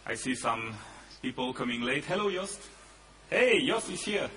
I see some people coming late. Hello, Jost. Hey, Jost is here.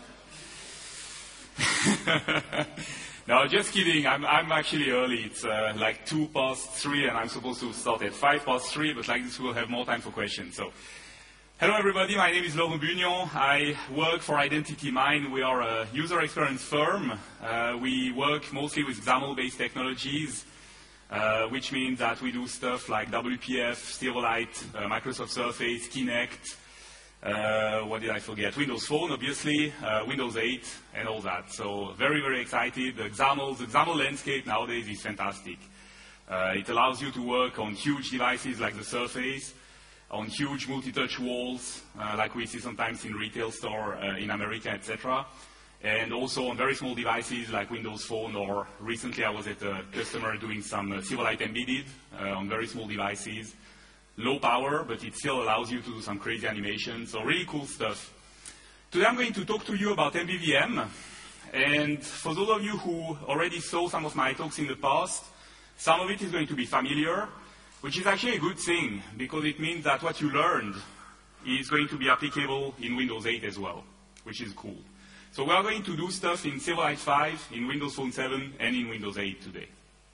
No, just kidding. I'm actually early. It's like 3:02, and I'm supposed to start at 3:05, but like this we'll have more time for questions. So, hello everybody. My name is Laurent Bugnon. I work for Identity Mind. We are a user experience firm. We work mostly with XAML-based technologies, which means that we do stuff like WPF, Silverlight, Microsoft Surface, Kinect. What did I forget? Windows Phone, obviously, Windows 8, and all that. So very, very excited. The XAML landscape nowadays is fantastic. It allows you to work on huge devices like the Surface, on huge multi-touch walls, like we see sometimes in retail store in America, etc. And also on very small devices like Windows Phone, or recently I was at a customer doing some Silverlight embedded on very small devices. Low power, but it still allows you to do some crazy animations, so really cool stuff. Today I'm going to talk to you about MVVM, and for those of you who already saw some of my talks in the past, some of it is going to be familiar, which is actually a good thing, because it means that what you learned is going to be applicable in Windows 8 as well, which is cool. So we are going to do stuff in Silverlight 5, in Windows Phone 7, and in Windows 8 today.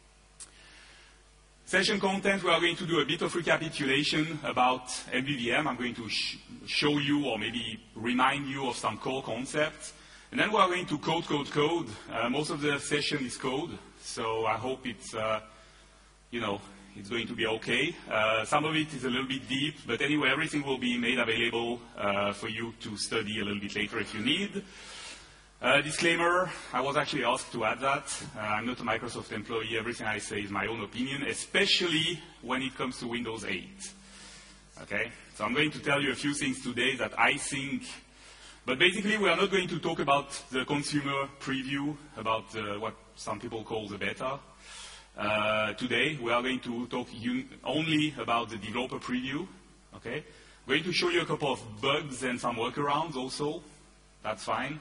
Session content, we are going to do a bit of recapitulation about MVVM. I'm going to show you or maybe remind you of some core concepts. And then we are going to code. Most of the session is code, so I hope it's, it's going to be okay. Some of it is a little bit deep, but anyway, everything will be made available for you to study a little bit later if you need. Disclaimer, I was actually asked to add that. I'm not a Microsoft employee. Everything I say is my own opinion, especially when it comes to Windows 8. Okay? So I'm going to tell you a few things today that I think, but basically we are not going to talk about the consumer preview, about what some people call the beta. Today we are going to talk only about the developer preview. Okay? I'm going to show you a couple of bugs and some workarounds also. That's fine.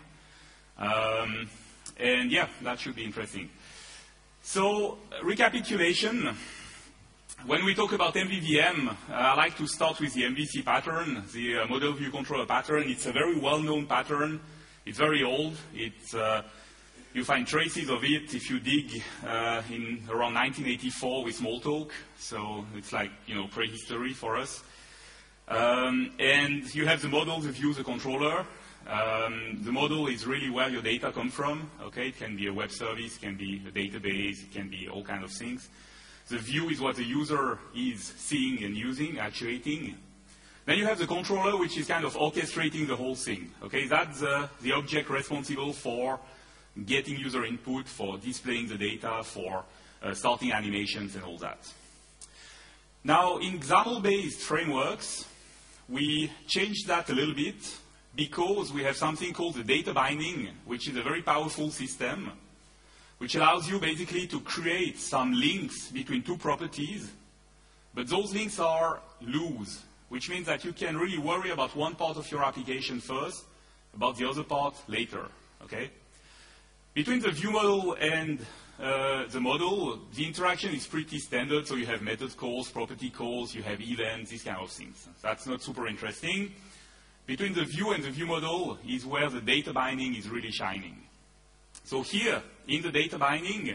And yeah, that should be interesting. So, recapitulation. When we talk about MVVM, I like to start with the MVC pattern, the Model View Controller pattern. It's a very well-known pattern. It's very old. You find traces of it if you dig in around 1984 with Smalltalk. So it's like, prehistory for us. And you have the model, the view, the controller. The model is really where your data come from. Okay, it can be a web service, it can be a database, it can be all kinds of things. The view is what the user is seeing and using, actuating. Then you have the controller, which is kind of orchestrating the whole thing. Okay, that's the object responsible for getting user input, for displaying the data, for starting animations and all that. Now, in XAML-based frameworks, we changed that a little bit, because we have something called the data binding, which is a very powerful system, which allows you basically to create some links between two properties, but those links are loose, which means that you can really worry about one part of your application first, about the other part later, okay? Between the view model and the model, the interaction is pretty standard, so you have method calls, property calls, you have events, these kind of things. That's not super interesting. Between the view and the view model is where the data binding is really shining. So here, in the data binding,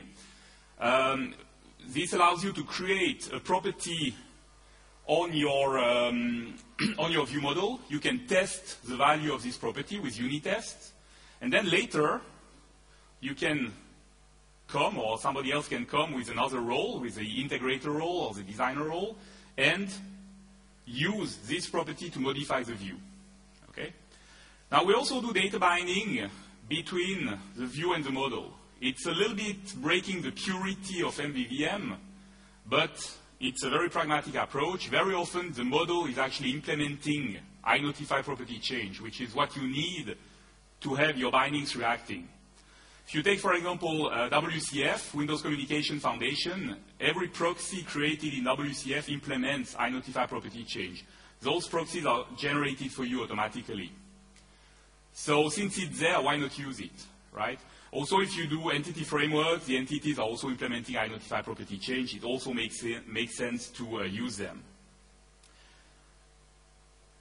this allows you to create a property on your view model. You can test the value of this property with unit tests. And then later, you can come, or somebody else can come with another role, with the integrator role or the designer role, and use this property to modify the view. Okay. Now we also do data binding between the view and the model. It's a little bit breaking the purity of MVVM, but it's a very pragmatic approach. Very often the model is actually implementing iNotify property change, which is what you need to have your bindings reacting. If you take, for example, WCF, Windows Communication Foundation, every proxy created in WCF implements iNotify property change. Those proxies are generated for you automatically. So since it's there, why not use it, right? Also, if you do entity frameworks, the entities are also implementing iNotify property change. It also makes sense to use them.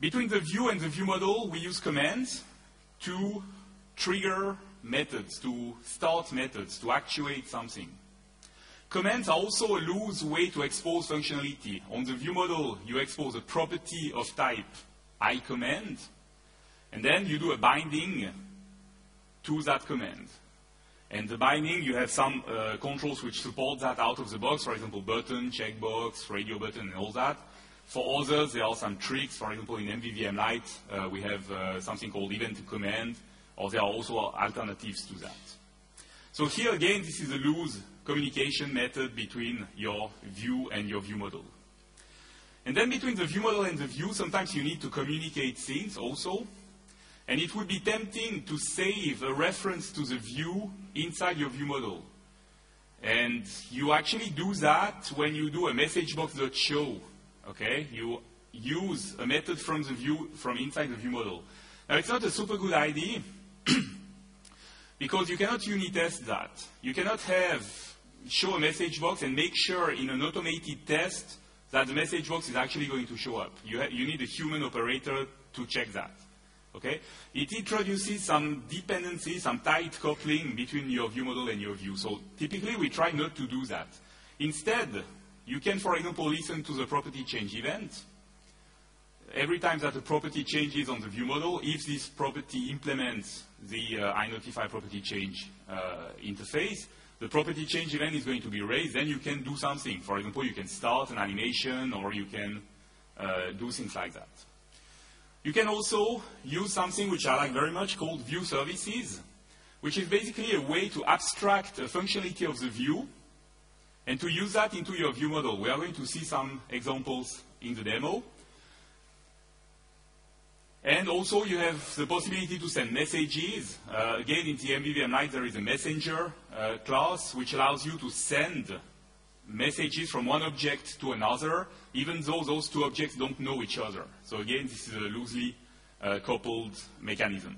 Between the view and the view model, we use commands to trigger methods, to start methods, to actuate something. Commands are also a loose way to expose functionality. On the view model, you expose a property of type iCommand, and then you do a binding to that command. And the binding, you have some controls which support that out of the box, for example, button, checkbox, radio button, and all that. For others, there are some tricks. For example, in MVVM Lite, we have something called event to command, or there are also alternatives to that. So here again, this is a loose communication method between your view and your view model. And then between the view model and the view, sometimes you need to communicate things also. And it would be tempting to save a reference to the view inside your view model. And you actually do that when you do a messagebox.show. Okay? You use a method from the view, from inside the view model. Now, it's not a super good idea because you cannot unit test that. You cannot show a message box and make sure in an automated test that the message box is actually going to show up. You need a human operator to check that. Okay? It introduces some dependencies, some tight coupling between your view model and your view. So typically we try not to do that. Instead, you can, for example, listen to the property change event. Every time that a property changes on the view model, if this property implements the iNotify property change interface, the property change event is going to be raised. Then you can do something. For example, you can start an animation, or you can do things like that. You can also use something which I like very much called view services, which is basically a way to abstract a functionality of the view and to use that into your view model. We are going to see some examples in the demo. And also you have the possibility to send messages. Again, in the MVVM Lite, there is a messenger class which allows you to send messages from one object to another, even though those two objects don't know each other. So again, this is a loosely coupled mechanism.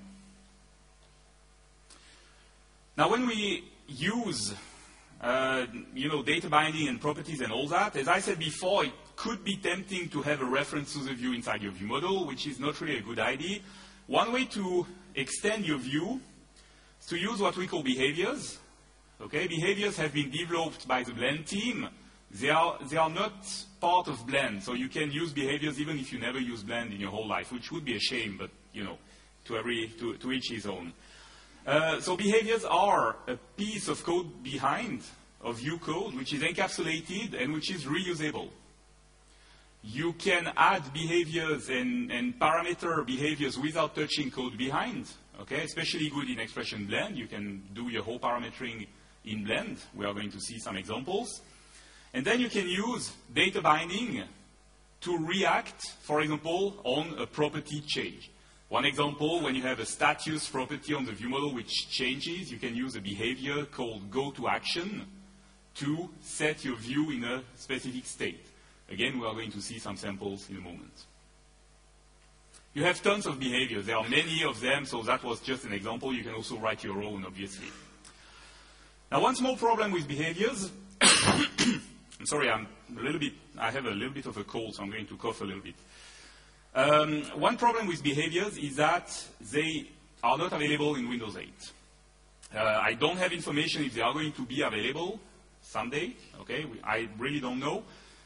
Now, when we use data binding and properties and all that, as I said before, it could be tempting to have a reference to the view inside your view model, which is not really a good idea. One way to extend your view is to use what we call behaviors. Okay, behaviors have been developed by the Blend team. They are not part of Blend, so you can use behaviors even if you never use Blend in your whole life, which would be a shame, but to each his own. So behaviors are a piece of code behind of view code, which is encapsulated and which is reusable. You can add behaviors and parameter behaviors without touching code behind. Okay, especially good in Expression Blend. You can do your whole parametering in Blend. We are going to see some examples. And then you can use data binding to react, for example, on a property change. One example, when you have a status property on the view model which changes, you can use a behavior called goToAction to set your view in a specific state. Again, we are going to see some samples in a moment. You have tons of behaviors. There are many of them, so that was just an example. You can also write your own, obviously. Now, one small problem with behaviors. I'm sorry, I have a little bit of a cold, so I'm going to cough a little bit. One problem with behaviors is that they are not available in Windows 8. I don't have information if they are going to be available someday. Okay, I really don't know.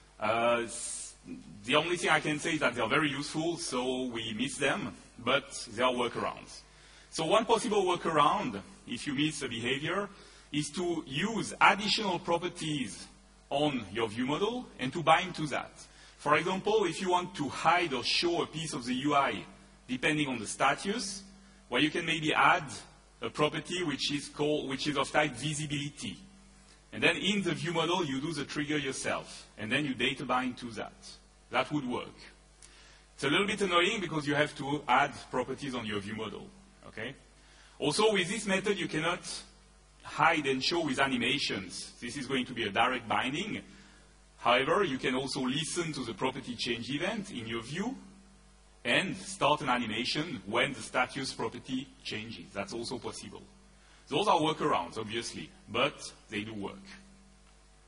The only thing I can say is that they are very useful, so we miss them, but there are workarounds. So one possible workaround, if you miss a behavior, is to use additional properties on your view model and to bind to that. For example, if you want to hide or show a piece of the UI, depending on the status, well, you can maybe add a property which is of type visibility. And then in the view model, you do the trigger yourself, and then you data bind to that. That would work. It's a little bit annoying because you have to add properties on your view model. Okay? Also, with this method, you cannot hide and show with animations. This is going to be a direct binding. However, you can also listen to the property change event in your view and start an animation when the status property changes. That's also possible. Those are workarounds, obviously, but they do work.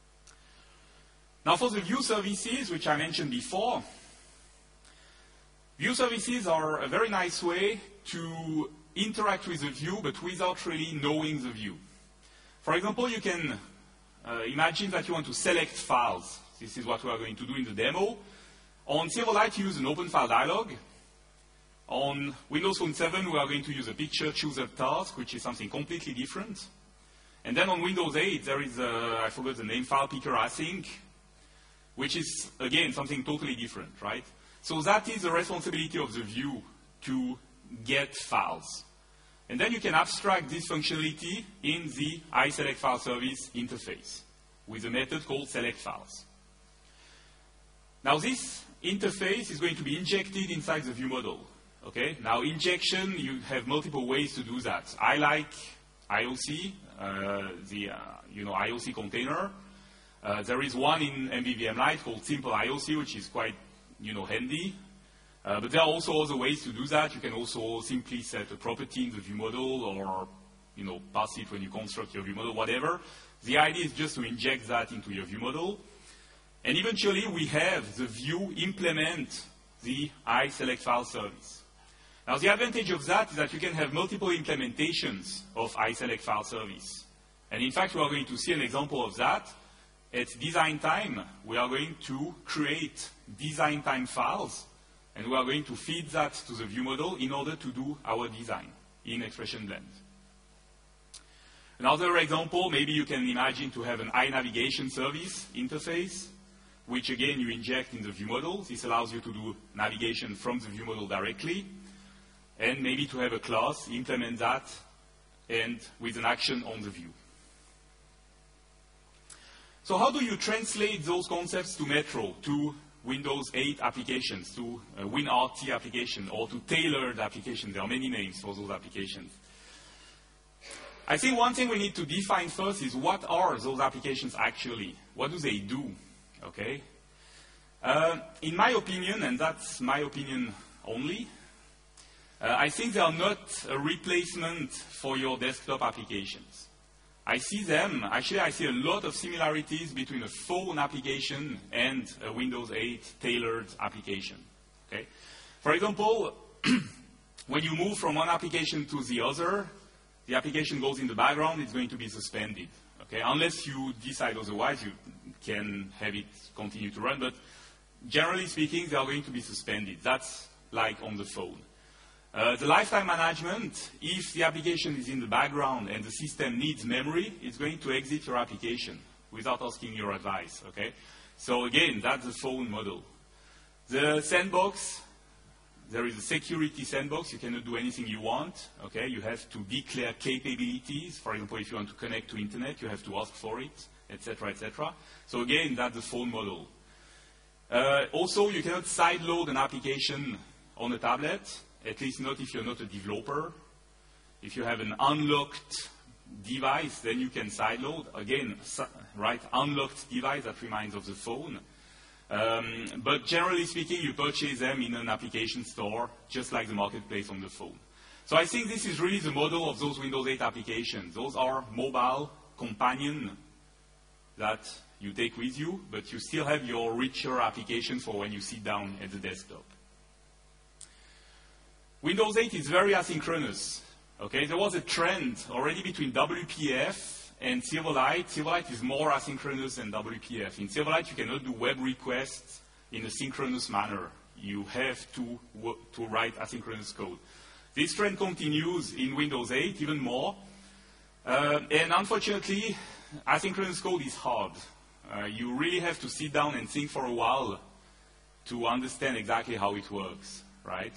Now, for the view services, which I mentioned before, View services are a very nice way to interact with the view, but without really knowing the view. For example, you can imagine that you want to select files. This is what we are going to do in the demo. On Silverlight, you use an open file dialog. On Windows Phone 7, we are going to use a picture chooser task, which is something completely different. And then on Windows 8, there is I forgot the name, file picker async, which is, again, something totally different, right? So that is the responsibility of the view to get files. And then you can abstract this functionality in the iSelectFileService interface with a method called selectFiles. Now this interface is going to be injected inside the view model. Okay? Now injection, you have multiple ways to do that. I like IOC, IOC container. There is one in MVVM Lite called Simple IOC, which is quite handy. But there are also other ways to do that. You can also simply set a property in the view model or pass it when you construct your view model, whatever. The idea is just to inject that into your view model. And eventually we have the view implement the iSelectFileService. Now the advantage of that is that you can have multiple implementations of iSelectFileService. And in fact we are going to see an example of that. At design time, we are going to create design time files, and we are going to feed that to the view model in order to do our design in Expression Blend. Another example, maybe you can imagine to have an iNavigation service interface, which again you inject in the view model. This allows you to do navigation from the view model directly, and maybe to have a class, implement that, and with an action on the view. So how do you translate those concepts to Metro, to Windows 8 applications, to WinRT application, or to tailored application? There are many names for those applications. I think one thing we need to define first is what are those applications actually? What do they do? Okay? In my opinion, and that's my opinion only, I think they are not a replacement for your desktop applications. I see a lot of similarities between a phone application and a Windows 8 tailored application. Okay? For example, when you move from one application to the other, the application goes in the background, it's going to be suspended. Okay? Unless you decide otherwise, you can have it continue to run, but generally speaking, they are going to be suspended. That's like on the phone. The lifetime management, if the application is in the background and the system needs memory, it's going to exit your application without asking your advice. Okay? So again, that's the phone model. The sandbox, there is a security sandbox. You cannot do anything you want. Okay? You have to declare capabilities. For example, if you want to connect to internet, you have to ask for it, etc., etc. So again, that's the phone model. Also, you cannot sideload an application on a tablet. At least not if you're not a developer. If you have an unlocked device, then you can sideload. Again, right, unlocked device, that reminds of the phone. But generally speaking, you purchase them in an application store, just like the marketplace on the phone. So I think this is really the model of those Windows 8 applications. Those are mobile companion that you take with you, but you still have your richer applications for when you sit down at the desktop. Windows 8 is very asynchronous. Okay? There was a trend already between WPF and Silverlight. Silverlight is more asynchronous than WPF. In Silverlight, you cannot do web requests in a synchronous manner. You have to write asynchronous code. This trend continues in Windows 8 even more. And unfortunately, asynchronous code is hard. You really have to sit down and think for a while to understand exactly how it works, right?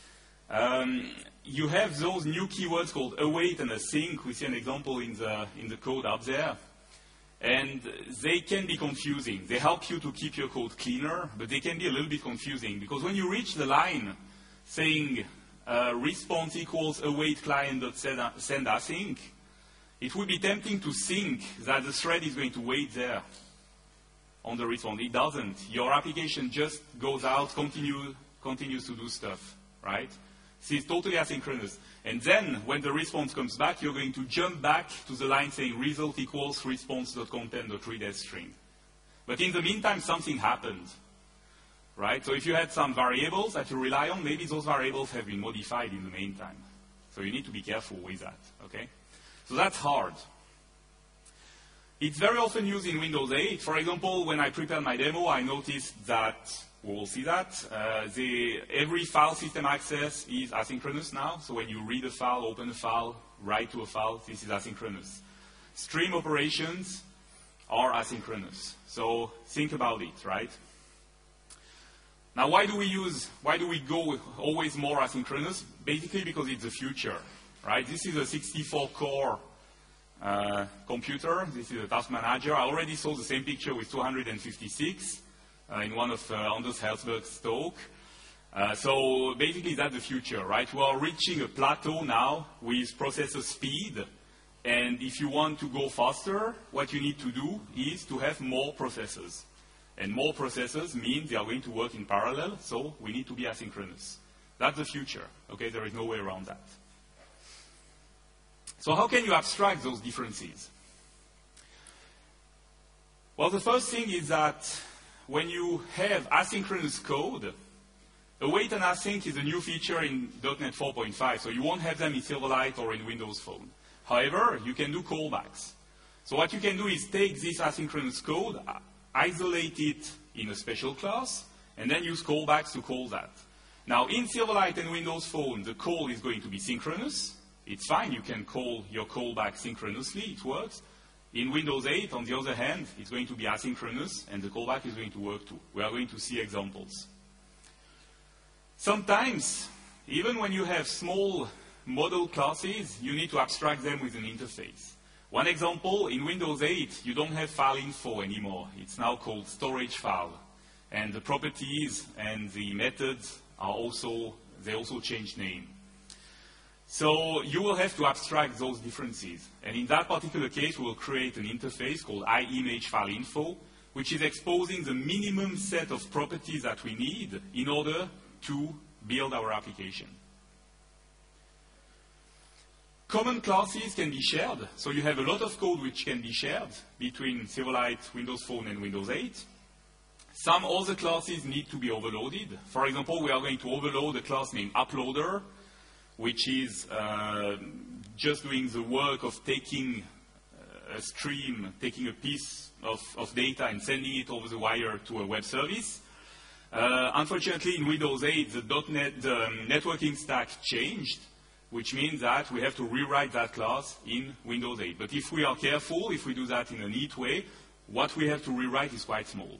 You have those new keywords called await and async. We see an example in the code up there. And they can be confusing. They help you to keep your code cleaner, but they can be a little bit confusing. Because when you reach the line saying response equals await client.send async, it would be tempting to think that the thread is going to wait there on the response. It doesn't. Your application just goes out, continues to do stuff, right? So it's totally asynchronous. And then, when the response comes back, you're going to jump back to the line saying result equals response.content.read as string. But in the meantime, something happened, right? So if you had some variables that you rely on, maybe those variables have been modified in the meantime. So you need to be careful with that, okay? So that's hard. It's very often used in Windows 8. For example, when I prepared my demo, I noticed that, we will see that, every file system access is asynchronous now. So when you read a file, open a file, write to a file, this is asynchronous. Stream operations are asynchronous. So think about it, right? Now, why do we go always more asynchronous? Basically because it's the future, right? This is a 64-core computer. This is a task manager. I already saw the same picture with 256 in one of Anders Herzberg's talk. So basically that's the future, right? We are reaching a plateau now with processor speed. And if you want to go faster, what you need to do is to have more processors. And more processors means they are going to work in parallel, so we need to be asynchronous. That's the future, okay? There is no way around that. So how can you abstract those differences? Well, the first thing is that when you have asynchronous code, await and async is a new feature in .NET 4.5, so you won't have them in Silverlight or in Windows Phone. However, you can do callbacks. So what you can do is take this asynchronous code, isolate it in a special class, and then use callbacks to call that. Now, in Silverlight and Windows Phone, the call is going to be synchronous. It's fine, you can call your callback synchronously, it works. In Windows 8, on the other hand, it's going to be asynchronous, and the callback is going to work too. We are going to see examples. Sometimes, even when you have small model classes, you need to abstract them with an interface. One example, in Windows 8, you don't have file info anymore. It's now called storage file. And the properties and the methods are also change name. So you will have to abstract those differences. And in that particular case, we will create an interface called IMageFileInfo, which is exposing the minimum set of properties that we need in order to build our application. Common classes can be shared. So you have a lot of code which can be shared between Silverlight, Windows Phone, and Windows 8. Some other classes need to be overloaded. For example, we are going to overload a class named Uploader, which is just doing the work of taking a stream, taking a piece of data and sending it over the wire to a web service. Unfortunately, in Windows 8, the .NET networking stack changed, which means that we have to rewrite that class in Windows 8. But if we are careful, if we do that in a neat way, what we have to rewrite is quite small.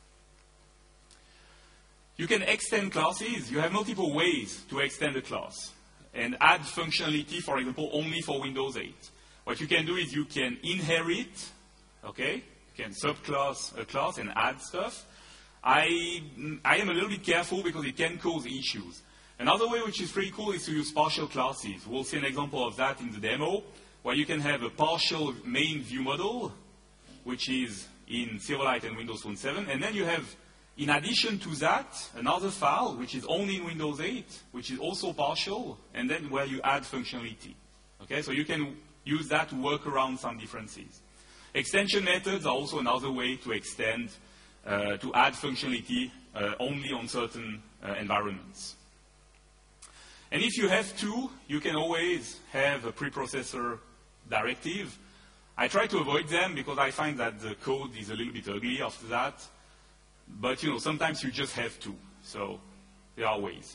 You can extend classes. You have multiple ways to extend a class and add functionality, for example, only for Windows 8. What you can do is you can inherit, okay? You can subclass a class and add stuff. I am a little bit careful because it can cause issues. Another way which is pretty cool is to use partial classes. We'll see an example of that in the demo, where you can have a partial main view model, which is in Silverlight and Windows Phone 7, and then you have, in addition to that, another file, which is only in Windows 8, which is also partial, and then where you add functionality. Okay, so you can use that to work around some differences. Extension methods are also another way to extend, to add functionality only on certain environments. And if you have to, you can always have a preprocessor directive. I try to avoid them because I find that the code is a little bit ugly after that. But, sometimes you just have to. So there are ways.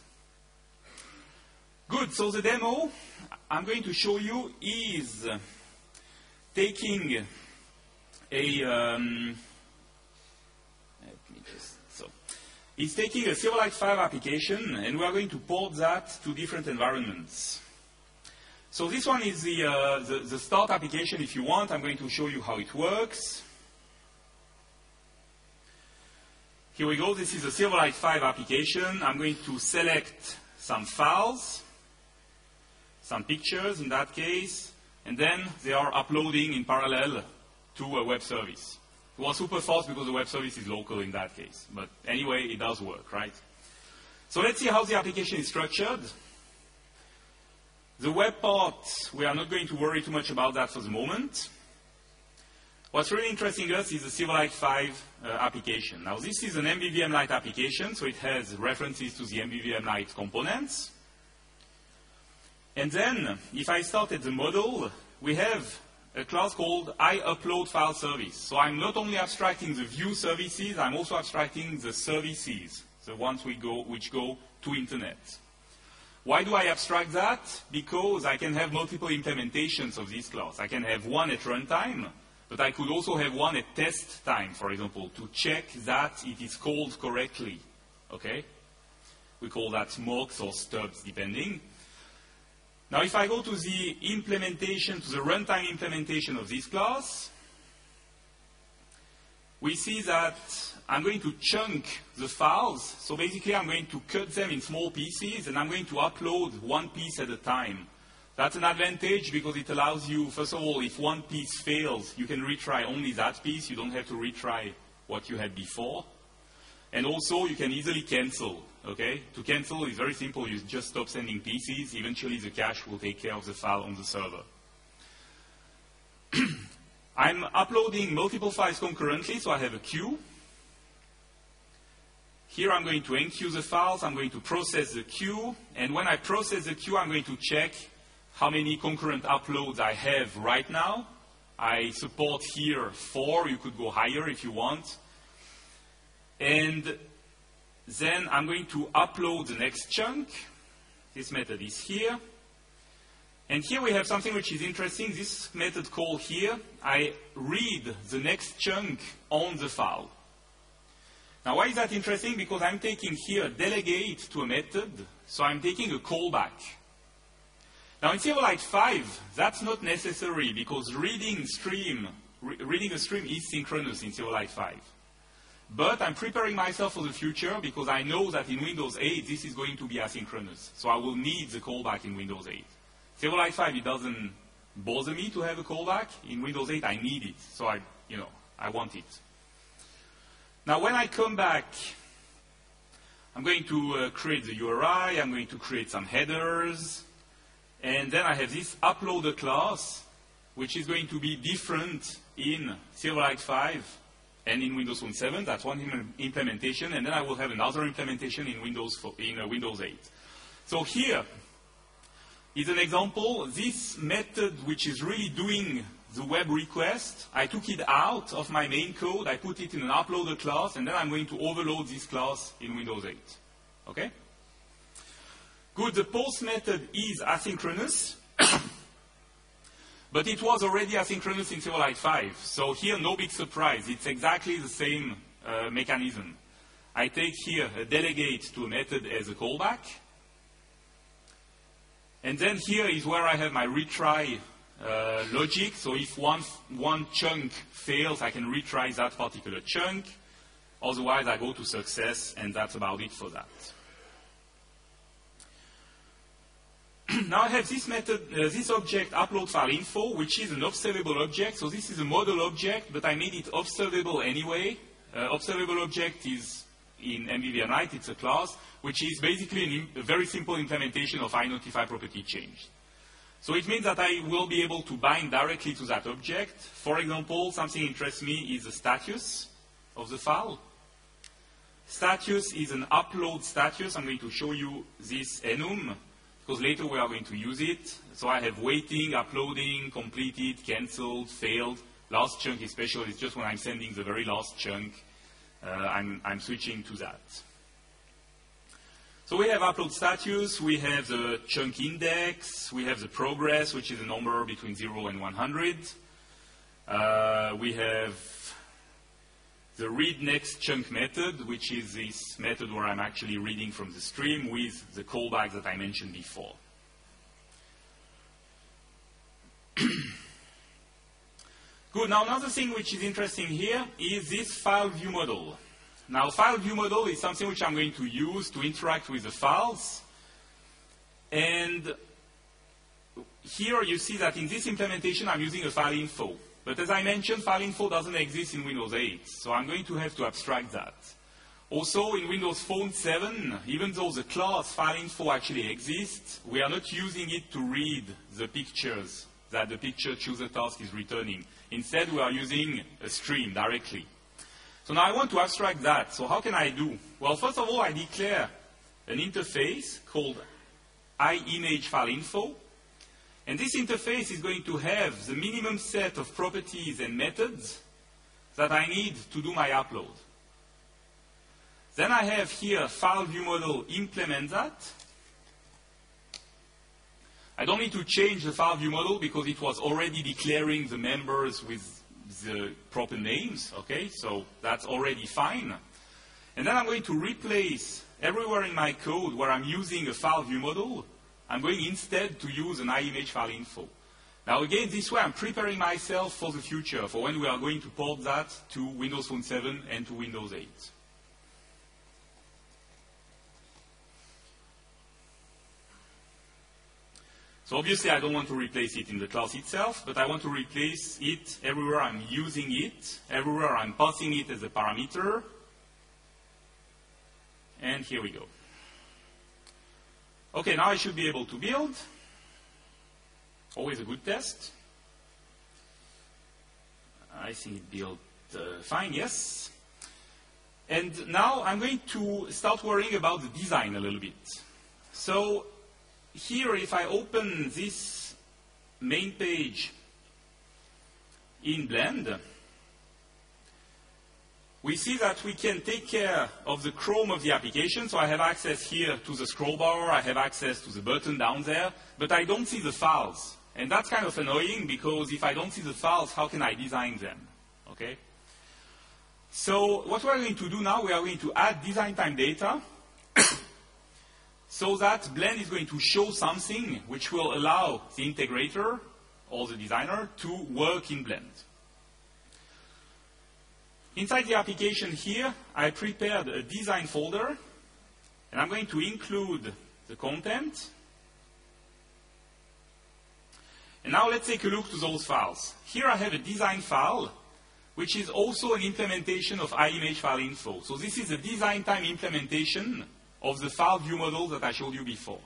Good. So the demo I'm going to show you is taking it's taking a Silverlight 5 application, and we are going to port that to different environments. So this one is the start application. If you want, I'm going to show you how it works. Here we go. This is a Silverlight 5 application. I'm going to select some files, some pictures in that case, and then they are uploading in parallel to a web service. It was super fast because the web service is local in that case. But anyway, it does work, right? So let's see how the application is structured. The web part, we are not going to worry too much about that for the moment. What's really interesting us is the Silverlight 5 application. Now, this is an MVVM Lite application, so it has references to the MVVM Lite components. And then, if I start at the model, we have a class called iUploadFileService. So I'm not only abstracting the view services, I'm also abstracting the services, the ones which go to internet. Why do I abstract that? Because I can have multiple implementations of this class. I can have one at runtime, but I could also have one at test time, for example, to check that it is called correctly. Okay? We call that mocks or stubs, depending. Now, if I go to the implementation, to the runtime implementation of this class, we see that I'm going to chunk the files. So basically, I'm going to cut them in small pieces, and I'm going to upload one piece at a time. That's an advantage because it allows you, first of all, if one piece fails, you can retry only that piece. You don't have to retry what you had before. And also, you can easily cancel. Okay? To cancel is very simple. You just stop sending pieces. Eventually, the cache will take care of the file on the server. I'm uploading multiple files concurrently, so I have a queue. Here, I'm going to enqueue the files. I'm going to process the queue. And when I process the queue, I'm going to check how many concurrent uploads I have right now. I support here 4. You could go higher if you want. And then I'm going to upload the next chunk. This method is here. And here we have something which is interesting. This method call here, I read the next chunk on the file. Now, why is that interesting? Because I'm taking here delegate to a method, so I'm taking a callback. Now, in Silverlight 5, that's not necessary because reading a stream is synchronous in Silverlight 5. But I'm preparing myself for the future because I know that in Windows 8, this is going to be asynchronous. So I will need the callback in Windows 8. Silverlight 5, it doesn't bother me to have a callback. In Windows 8, I need it. So I want it. Now, when I come back, I'm going to create the URI. I'm going to create some headers. And then I have this uploader class, which is going to be different in Silverlight 5 and in Windows Phone 7. That's one implementation. And then I will have another implementation in Windows 8. So here is an example. This method, which is really doing the web request, I took it out of my main code. I put it in an uploader class. And then I'm going to overload this class in Windows 8. Okay? Good. The post method is asynchronous. But it was already asynchronous in Silverlight 5. So here, no big surprise. It's exactly the same mechanism. I take here a delegate to a method as a callback. And then here is where I have my retry logic. So if one chunk fails, I can retry that particular chunk. Otherwise, I go to success, and that's about it for that. Now I have this method, this object upload file info, which is an observable object. So this is a model object, but I made it observable anyway. Observable object is in MVVM Lite, it's a class, which is basically a very simple implementation of iNotify property change. So it means that I will be able to bind directly to that object. For example, something interests me is the status of the file. Status is an upload status. I'm going to show you this enum, because later we are going to use it. So I have waiting, uploading, completed, cancelled, failed. Last chunk is special. It's just when I'm sending the very last chunk, I'm switching to that. So we have upload status. We have the chunk index. We have the progress, which is a number between 0 and 100. We have the read next chunk method, which is this method where I'm actually reading from the stream with the callback that I mentioned before. Good. Now, another thing which is interesting here is this file view model. Now, file view model is something which I'm going to use to interact with the files. And here you see that in this implementation, I'm using a file info. But as I mentioned, file info doesn't exist in Windows 8, so I'm going to have to abstract that. Also, in Windows Phone 7, even though the class file info actually exists, we are not using it to read the pictures that the picture choose a task is returning. Instead, we are using a stream directly. So now I want to abstract that. So how can I do? Well, first of all, I declare an interface called iMageFileInfo. And this interface is going to have the minimum set of properties and methods that I need to do my upload. Then I have here file view model implement that. I don't need to change the file view model because it was already declaring the members with the proper names. Okay, so that's already fine. And then I'm going to replace everywhere in my code where I'm using a file view model, I'm going instead to use an iMageFileInfo. Now again, this way I'm preparing myself for the future, for when we are going to port that to Windows Phone 7 and to Windows 8. So obviously I don't want to replace it in the class itself, but I want to replace it everywhere I'm using it, everywhere I'm passing it as a parameter. And here we go. Okay, now I should be able to build. Always a good test. I think it built fine, yes. And now I'm going to start worrying about the design a little bit. So here, if I open this main page in Blend, we see that we can take care of the Chrome of the application. So I have access here to the scroll bar, I have access to the button down there, but I don't see the files. And that's kind of annoying because if I don't see the files, how can I design them? Okay? So what we're going to do now, we are going to add design time data so that Blend is going to show something which will allow the integrator or the designer to work in Blend. Inside the application here, I prepared a design folder, and I'm going to include the content. And now let's take a look to those files. Here I have a design file, which is also an implementation of iMageFileInfo. So this is a design time implementation of the file view model that I showed you before.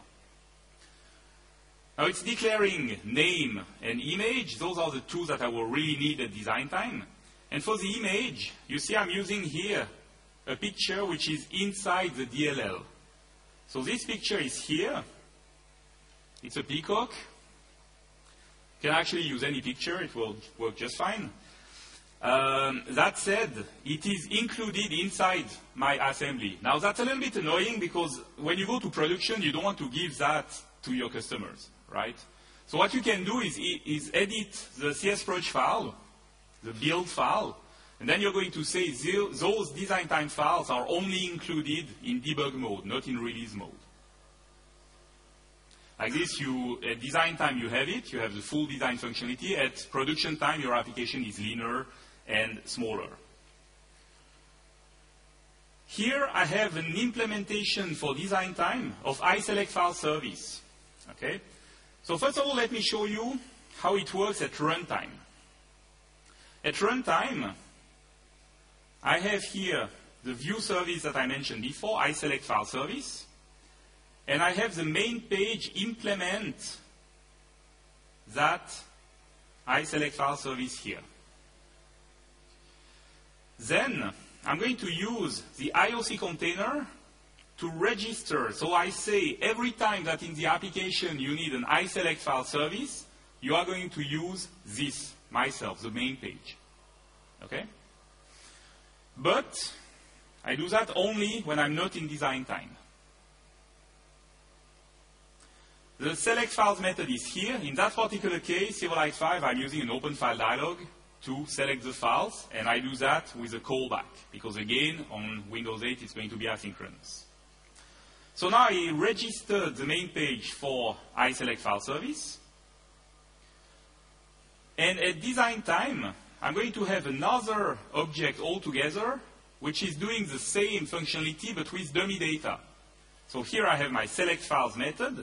Now it's declaring name and image. Those are the two that I will really need at design time. And for the image, you see I'm using here a picture which is inside the DLL. So this picture is here. It's a peacock. You can actually use any picture. It will work just fine. That said, it is included inside my assembly. Now that's a little bit annoying because when you go to production, you don't want to give that to your customers, right? So what you can do is edit the CSproj file, the build file, and then you're going to say those design time files are only included in debug mode, not in release mode. Like this, at design time you have it, you have the full design functionality. At production time, your application is leaner and smaller. Here I have an implementation for design time of iSelectFileService. Okay? So first of all, let me show you how it works at runtime. At runtime, I have here the view service that I mentioned before, iSelectFileService, and I have the main page implement that iSelectFileService here. Then I'm going to use the IOC container to register. So I say every time that in the application you need an iSelectFileService, you are going to use this myself, the main page. Okay? But I do that only when I'm not in design time. The select files method is here. In that particular case, Silverlight 5, I'm using an open file dialog to select the files, and I do that with a callback, because again, on Windows 8, it's going to be asynchronous. So now I registered the main page for iSelectFileService, and at design time, I'm going to have another object altogether, which is doing the same functionality, but with dummy data. So here I have my select files method.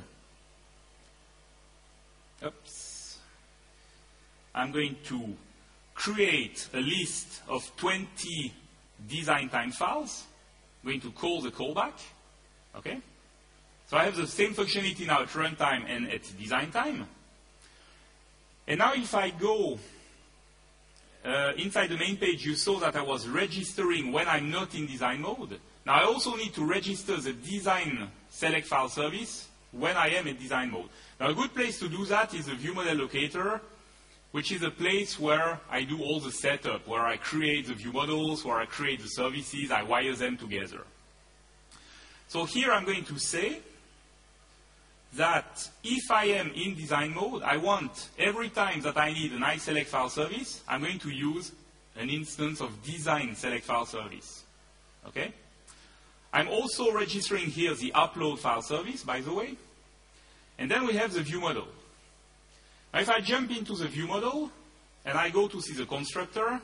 Oops. I'm going to create a list of 20 design time files. I'm going to call the callback. Okay? So I have the same functionality now at runtime and at design time. And now if I go inside the main page, you saw that I was registering when I'm not in design mode. Now I also need to register the design select file service when I am in design mode. Now a good place to do that is the view model locator, which is a place where I do all the setup, where I create the view models, where I create the services, I wire them together. So here I'm going to say that if I am in design mode, I want every time that I need an iSelect file service, I'm going to use an instance of design select file service. Okay? I'm also registering here the upload file service, by the way. And then we have the view model. Now if I jump into the view model and I go to see the constructor,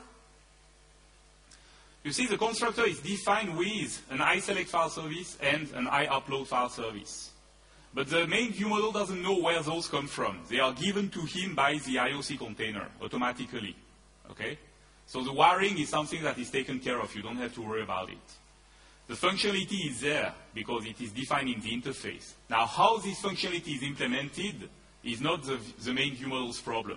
you see the constructor is defined with an iSelect file service and an iUpload file service. But the main view model doesn't know where those come from. They are given to him by the IOC container automatically. Okay? So the wiring is something that is taken care of. You don't have to worry about it. The functionality is there because it is defined in the interface. Now, how this functionality is implemented is not the main view model's problem.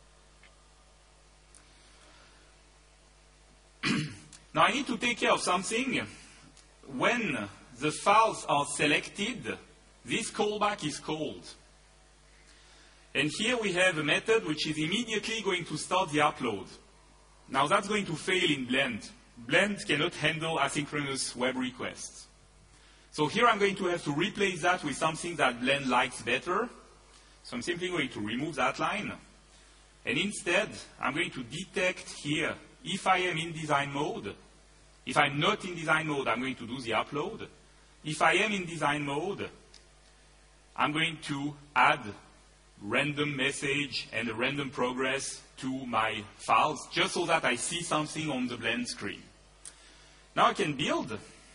Now, I need to take care of something. When the files are selected, this callback is called. And here we have a method which is immediately going to start the upload. Now, that's going to fail in Blend. Blend cannot handle asynchronous web requests. So here I'm going to have to replace that with something that Blend likes better. So I'm simply going to remove that line. And instead, I'm going to detect here if I am in design mode. If I'm not in design mode, I'm going to do the upload. If I am in design mode, I'm going to add random message and a random progress to my files, just so that I see something on the Blend screen. Now I can build.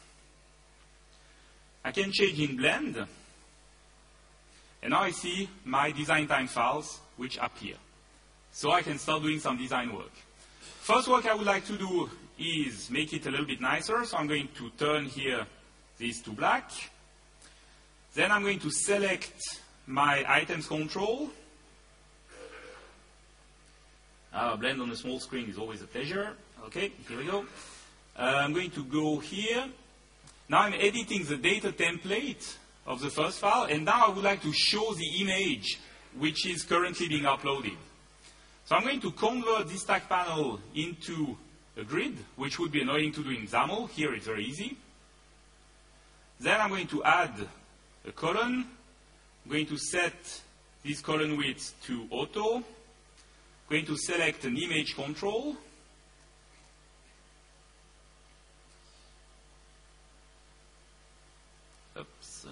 I can change in Blend. And now I see my design time files, which appear. So I can start doing some design work. First work I would like to do is make it a little bit nicer. So I'm going to turn here this to black. Then I'm going to select my items control. Blend on a small screen is always a pleasure. Okay, here we go. I'm going to go here. Now I'm editing the data template of the first file, and now I would like to show the image which is currently being uploaded. So I'm going to convert this stack panel into a grid, which would be annoying to do in XAML. Here it's very easy. Then I'm going to add a column. I'm going to set this column width to auto. I'm going to select an image control. Oops.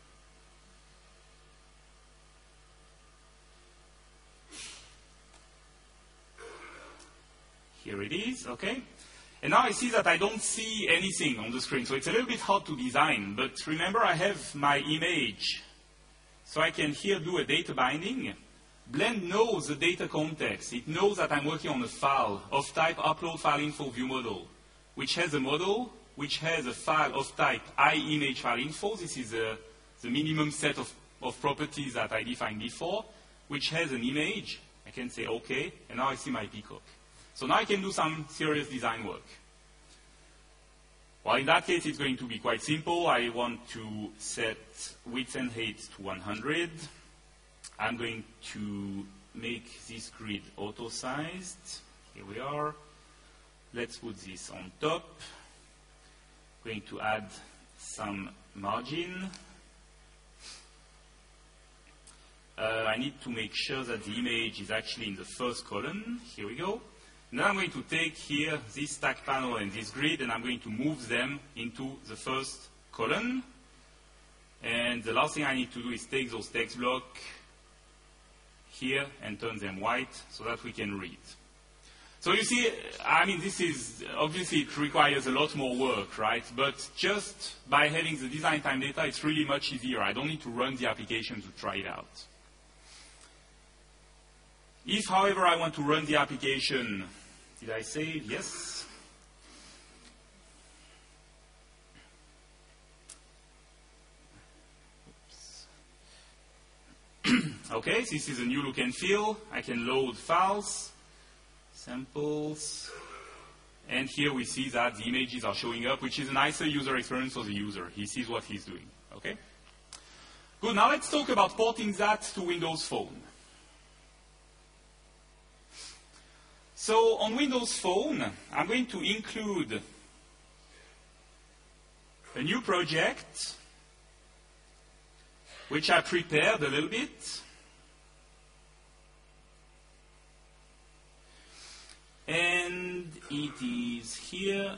Here it is, okay. And now I see that I don't see anything on the screen, so it's a little bit hard to design. But remember, I have my image, so I can here do a data binding. Blend knows the data context. It knows that I'm working on a file of type upload file info view model, which has a model, which has a file of type iimage file info. This is the minimum set of properties that I defined before, which has an image. I can say OK, and now I see my peacock. So now I can do some serious design work. Well, in that case, it's going to be quite simple. I want to set width and height to 100. I'm going to make this grid auto-sized. Here we are. Let's put this on top. Going to add some margin. I need to make sure that the image is actually in the first column. Here we go. Now I'm going to take here this stack panel and this grid, and I'm going to move them into the first column. And the last thing I need to do is take those text blocks here and turn them white so that we can read. So you see, I mean, this is, obviously it requires a lot more work, right? But just by having the design time data, it's really much easier. I don't need to run the application to try it out. If, however, I want to run the application, did I save? Yes. Okay, so this is a new look and feel. I can load files, samples, and here we see that the images are showing up, which is a nicer user experience for the user. He sees what he's doing. Okay? Good, now let's talk about porting that to Windows Phone. So on Windows Phone, I'm going to include a new project, which I prepared a little bit. And it is here.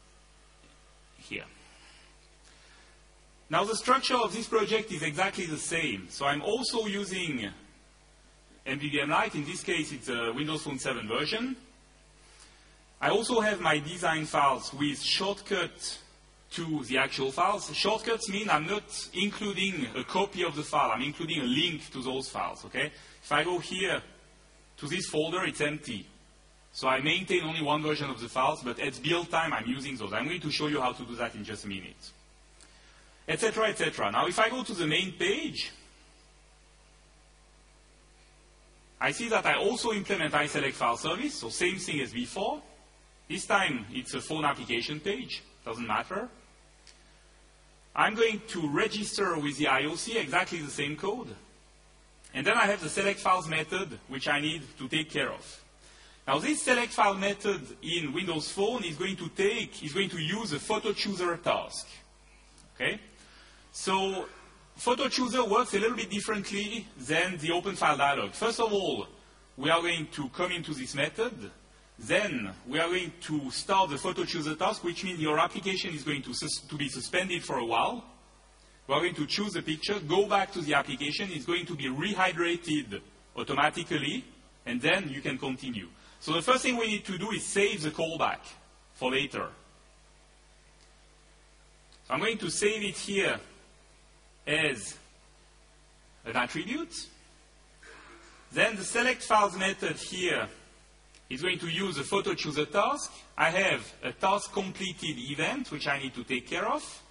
Now the structure of this project is exactly the same. So I'm also using MVVM Lite. In this case, it's a Windows Phone 7 version. I also have my design files with shortcut to the actual files. Shortcuts mean I'm not including a copy of the file. I'm including a link to those files. Okay? If I go here to this folder, it's empty. So I maintain only one version of the files, but at build time, I'm using those. I'm going to show you how to do that in just a minute. Etc., etc. Now, if I go to the main page, I see that I also implement iSelect file service, so same thing as before. This time, it's a phone application page. Doesn't matter. I'm going to register with the IOC, exactly the same code. And then I have the select files method, which I need to take care of. Now, this select file method in Windows Phone is going to use a photo chooser task. Okay? So, photo chooser works a little bit differently than the open file dialog. First of all, we are going to come into this method. Then, we are going to start the photo chooser task, which means your application is going to be suspended for a while. We are going to choose a picture, go back to the application. It's going to be rehydrated automatically, and then you can continue. So the first thing we need to do is save the callback for later. So I'm going to save it here as an attribute. Then the select files method here is going to use a photo chooser task. I have a task completed event, which I need to take care of.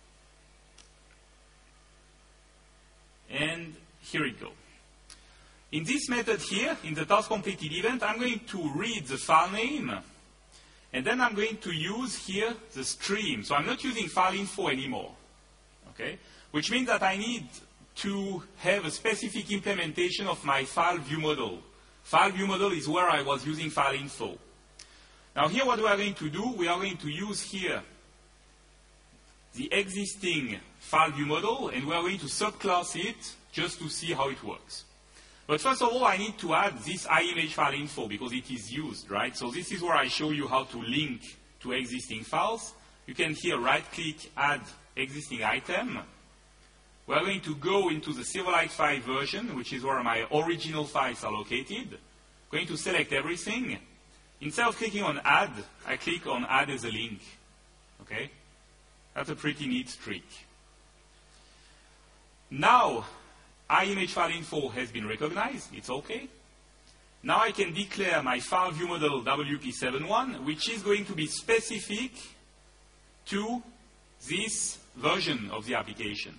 And here we go. In this method here, in the task completed event, I'm going to read the file name. And then I'm going to use here the stream. So I'm not using file info anymore. Okay? Which means that I need to have a specific implementation of my file view model. File view model is where I was using file info. Now here what we are going to do, we are going to use here the existing file view model, and we are going to subclass it just to see how it works. But first of all, I need to add this iMage file info because it is used, right? So this is where I show you how to link to existing files. You can here right-click, add existing item. We are going to go into the Silverlight 5 version, which is where my original files are located. Going to select everything. Instead of clicking on add, I click on add as a link. Okay? That's a pretty neat trick. Now, iMage file info has been recognized. It's okay. Now I can declare my file view model WP71, which is going to be specific to this version of the application.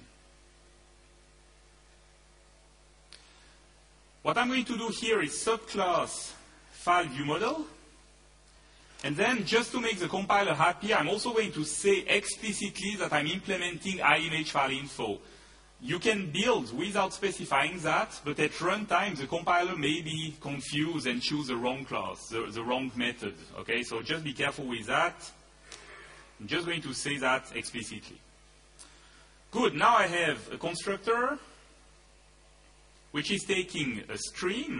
What I'm going to do here is subclass file view model. And then just to make the compiler happy, I'm also going to say explicitly that I'm implementing iMage file info. You can build without specifying that, but at runtime, the compiler may be confused and choose the wrong class, the wrong method. Okay, so just be careful with that. I'm just going to say that explicitly. Good, now I have a constructor, which is taking a stream.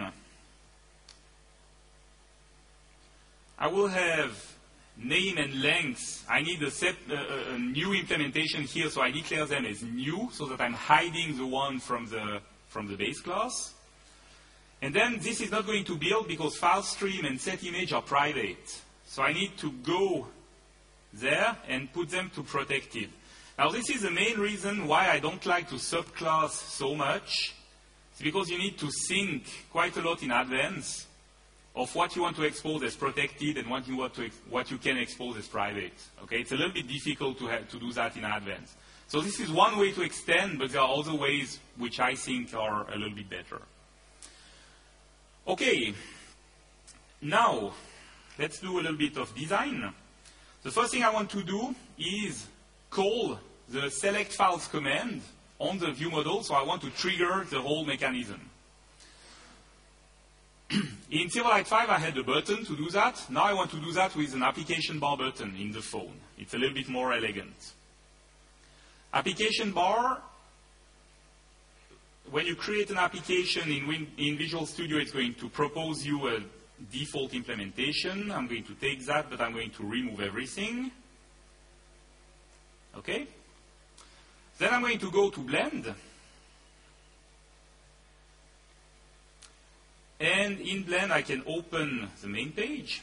I will have name and length. I need a new implementation here, so I declare them as new, so that I'm hiding the one from the base class. And then this is not going to build because file stream and set image are private. So I need to go there and put them to protected. Now this is the main reason why I don't like to subclass so much. It's because you need to think quite a lot in advance of what you want to expose as protected and what you can expose as private. Okay, it's a little bit difficult to do that in advance. So this is one way to extend, but there are other ways which I think are a little bit better. Okay, now let's do a little bit of design. The first thing I want to do is call the select files command on the view model, so I want to trigger the whole mechanism. In Silverlight 5, I had a button to do that. Now I want to do that with an application bar button in the phone. It's a little bit more elegant. Application bar, when you create an application in Visual Studio, it's going to propose you a default implementation. I'm going to take that, but I'm going to remove everything. Okay? Then I'm going to go to Blend. And in Blend, I can open the main page.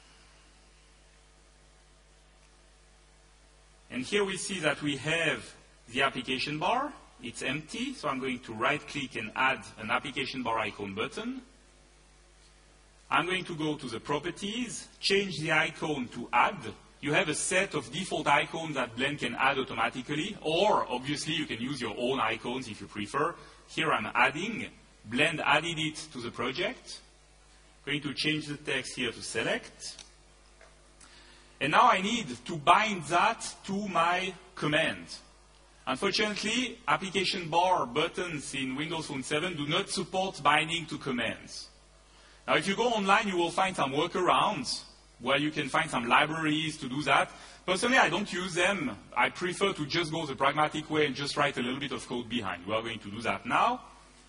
And here we see that we have the application bar. It's empty, so I'm going to right-click and add an application bar icon button. I'm going to go to the properties, change the icon to add. You have a set of default icons that Blend can add automatically, or obviously you can use your own icons if you prefer. Here I'm adding. Blend added it to the project. Going to change the text here to select. And now I need to bind that to my command. Unfortunately, application bar buttons in Windows Phone 7 do not support binding to commands. Now, if you go online, you will find some workarounds where you can find some libraries to do that. Personally, I don't use them. I prefer to just go the pragmatic way and just write a little bit of code behind. We are going to do that now.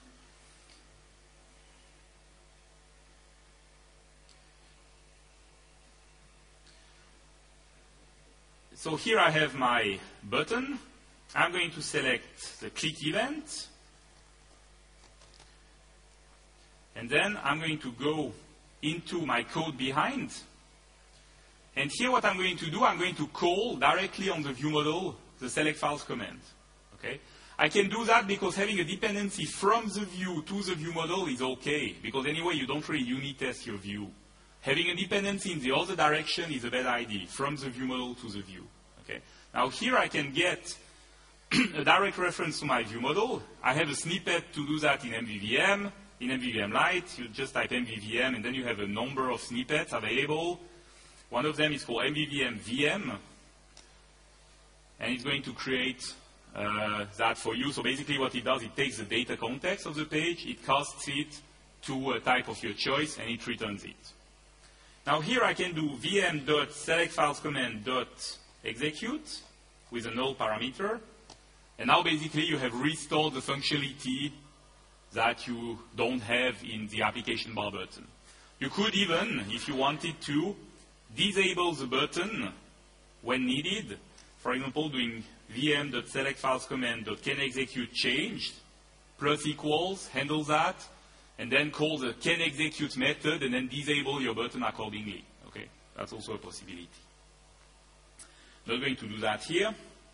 So here I have my button. I'm going to select the click event. And then I'm going to go into my code behind. And here what I'm going to do, I'm going to call directly on the view model the select files command. Okay? I can do that because having a dependency from the view to the view model is okay. Because anyway, you don't really unit test your view. Having a dependency in the other direction is a bad idea, from the view model to the view. Okay? Now here I can get a direct reference to my view model. I have a snippet to do that in MVVM. In MVVM Lite, you just type MVVM, and then you have a number of snippets available. One of them is called MVVM VM, and it's going to create that for you. So basically what it does, it takes the data context of the page, it casts it to a type of your choice, and it returns it. Now here I can do vm.selectfilescommand.execute with a null parameter, and now basically you have restored the functionality that you don't have in the application bar button. You could even, if you wanted to, disable the button when needed. For example, doing vm.selectfilescommand.canExecute changed, plus equals, handle that, and then call the canExecute method and then disable your button accordingly. Okay, that's also a possibility. Not going to do that here.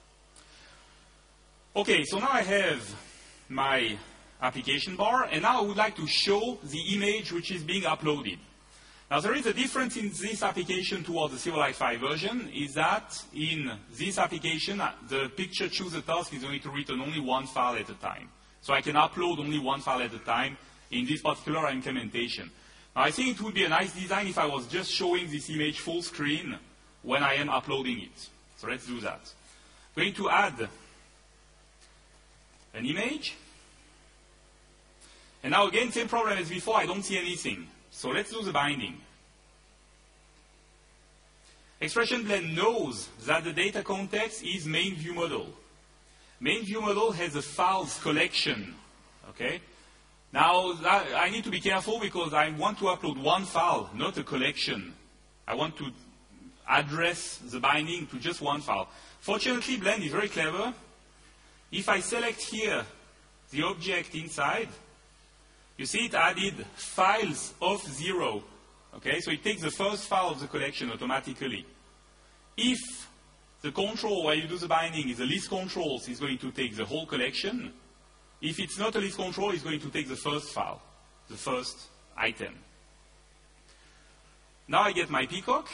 Okay, so now I have my application bar, and now I would like to show the image which is being uploaded. Now there is a difference in this application towards the Silverlight 5 version, is that in this application, the picture choose a task is going to return only one file at a time. So I can upload only one file at a time in this particular implementation. Now I think it would be a nice design if I was just showing this image full screen when I am uploading it. So let's do that. I'm going to add an image. And now again, same problem as before, I don't see anything. So let's do the binding. Expression Blend knows that the data context is main view model. Main view model has a files collection. Okay? Now, I need to be careful because I want to upload one file, not a collection. I want to address the binding to just one file. Fortunately, Blend is very clever. If I select here the object inside, you see it added files of 0. Okay, so it takes the first file of the collection automatically. If the control where you do the binding is a list controls, it's going to take the whole collection. If it's not a list control, it's going to take the first file, the first item. Now I get my peacock.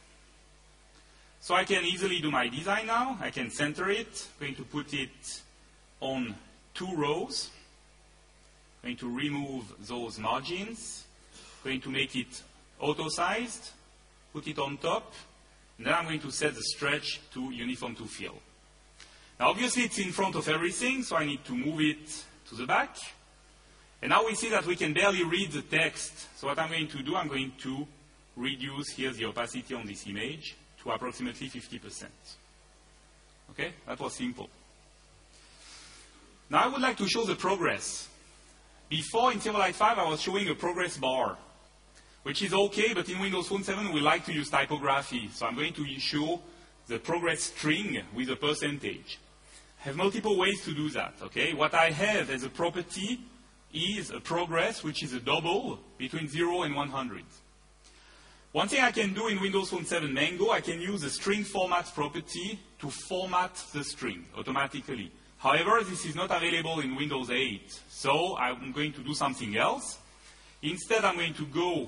So I can easily do my design now. I can center it. I'm going to put it on 2 rows. I'm going to remove those margins. going to make it auto-sized, put it on top, and then I'm going to set the stretch to uniform to fill. Now obviously it's in front of everything, so I need to move it to the back. And now we see that we can barely read the text. So what I'm going to do, I'm going to reduce here the opacity on this image to approximately 50%. Okay, that was simple. Now I would like to show the progress. Before in Silverlight 5 I was showing a progress bar, which is okay, but in Windows Phone 7 we like to use typography. So I'm going to show the progress string with a percentage. I have multiple ways to do that. Okay, what I have as a property is a progress which is a double between 0 and 100. One thing I can do in Windows Phone 7 Mango, I can use the string format property to format the string automatically. However, this is not available in Windows 8. So I'm going to do something else. Instead, I'm going to go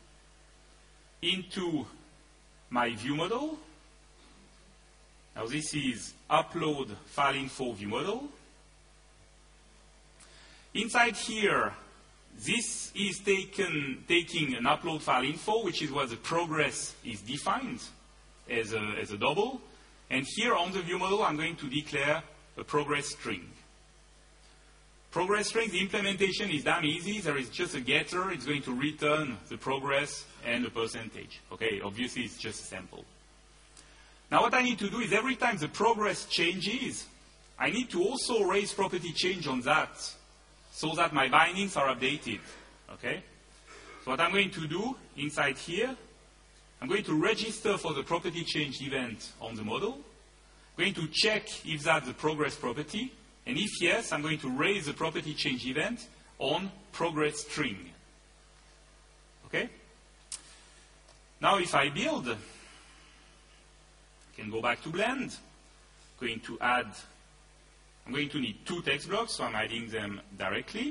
into my view model. Now this is upload file info view model. Inside here, this is taking an upload file info, which is where the progress is defined as a double. And here on the view model, I'm going to declare a progress string. Progress string, the implementation is damn easy. There is just a getter. It's going to return the progress and the percentage. Okay, obviously it's just a sample. Now what I need to do is every time the progress changes, I need to also raise property change on that so that my bindings are updated. Okay? So what I'm going to do inside here, I'm going to register for the property change event on the model. I'm going to check if that's the progress property. And if yes, I'm going to raise the property change event on progress string. Okay? Now if I build, I can go back to Blend. I'm going to need 2 text blocks, so I'm adding them directly.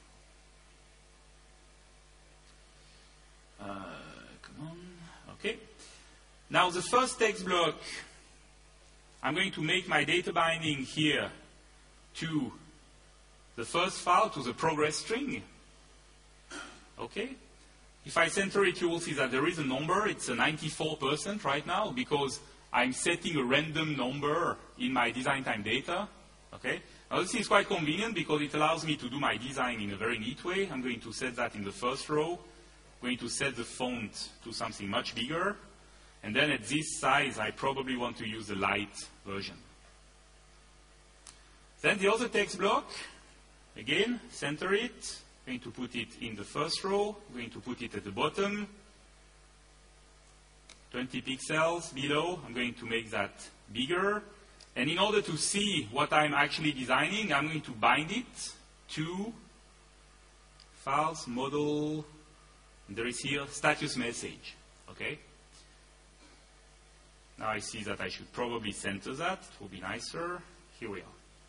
Come on. Okay. Now the first text block, I'm going to make my data binding here to the first file, to the progress string. Okay. If I center it, you will see that there is a number. It's a 94% right now because I'm setting a random number in my design time data. Okay. Now this is quite convenient because it allows me to do my design in a very neat way. I'm going to set that in the first row. I'm going to set the font to something much bigger. And then at this size, I probably want to use the light version. Then the other text block, again, center it. I'm going to put it in the first row. I'm going to put it at the bottom. 20 pixels below. I'm going to make that bigger. And in order to see what I'm actually designing, I'm going to bind it to files, model, and there is here status message. Okay? Now I see that I should probably center that. It will be nicer. Here we are.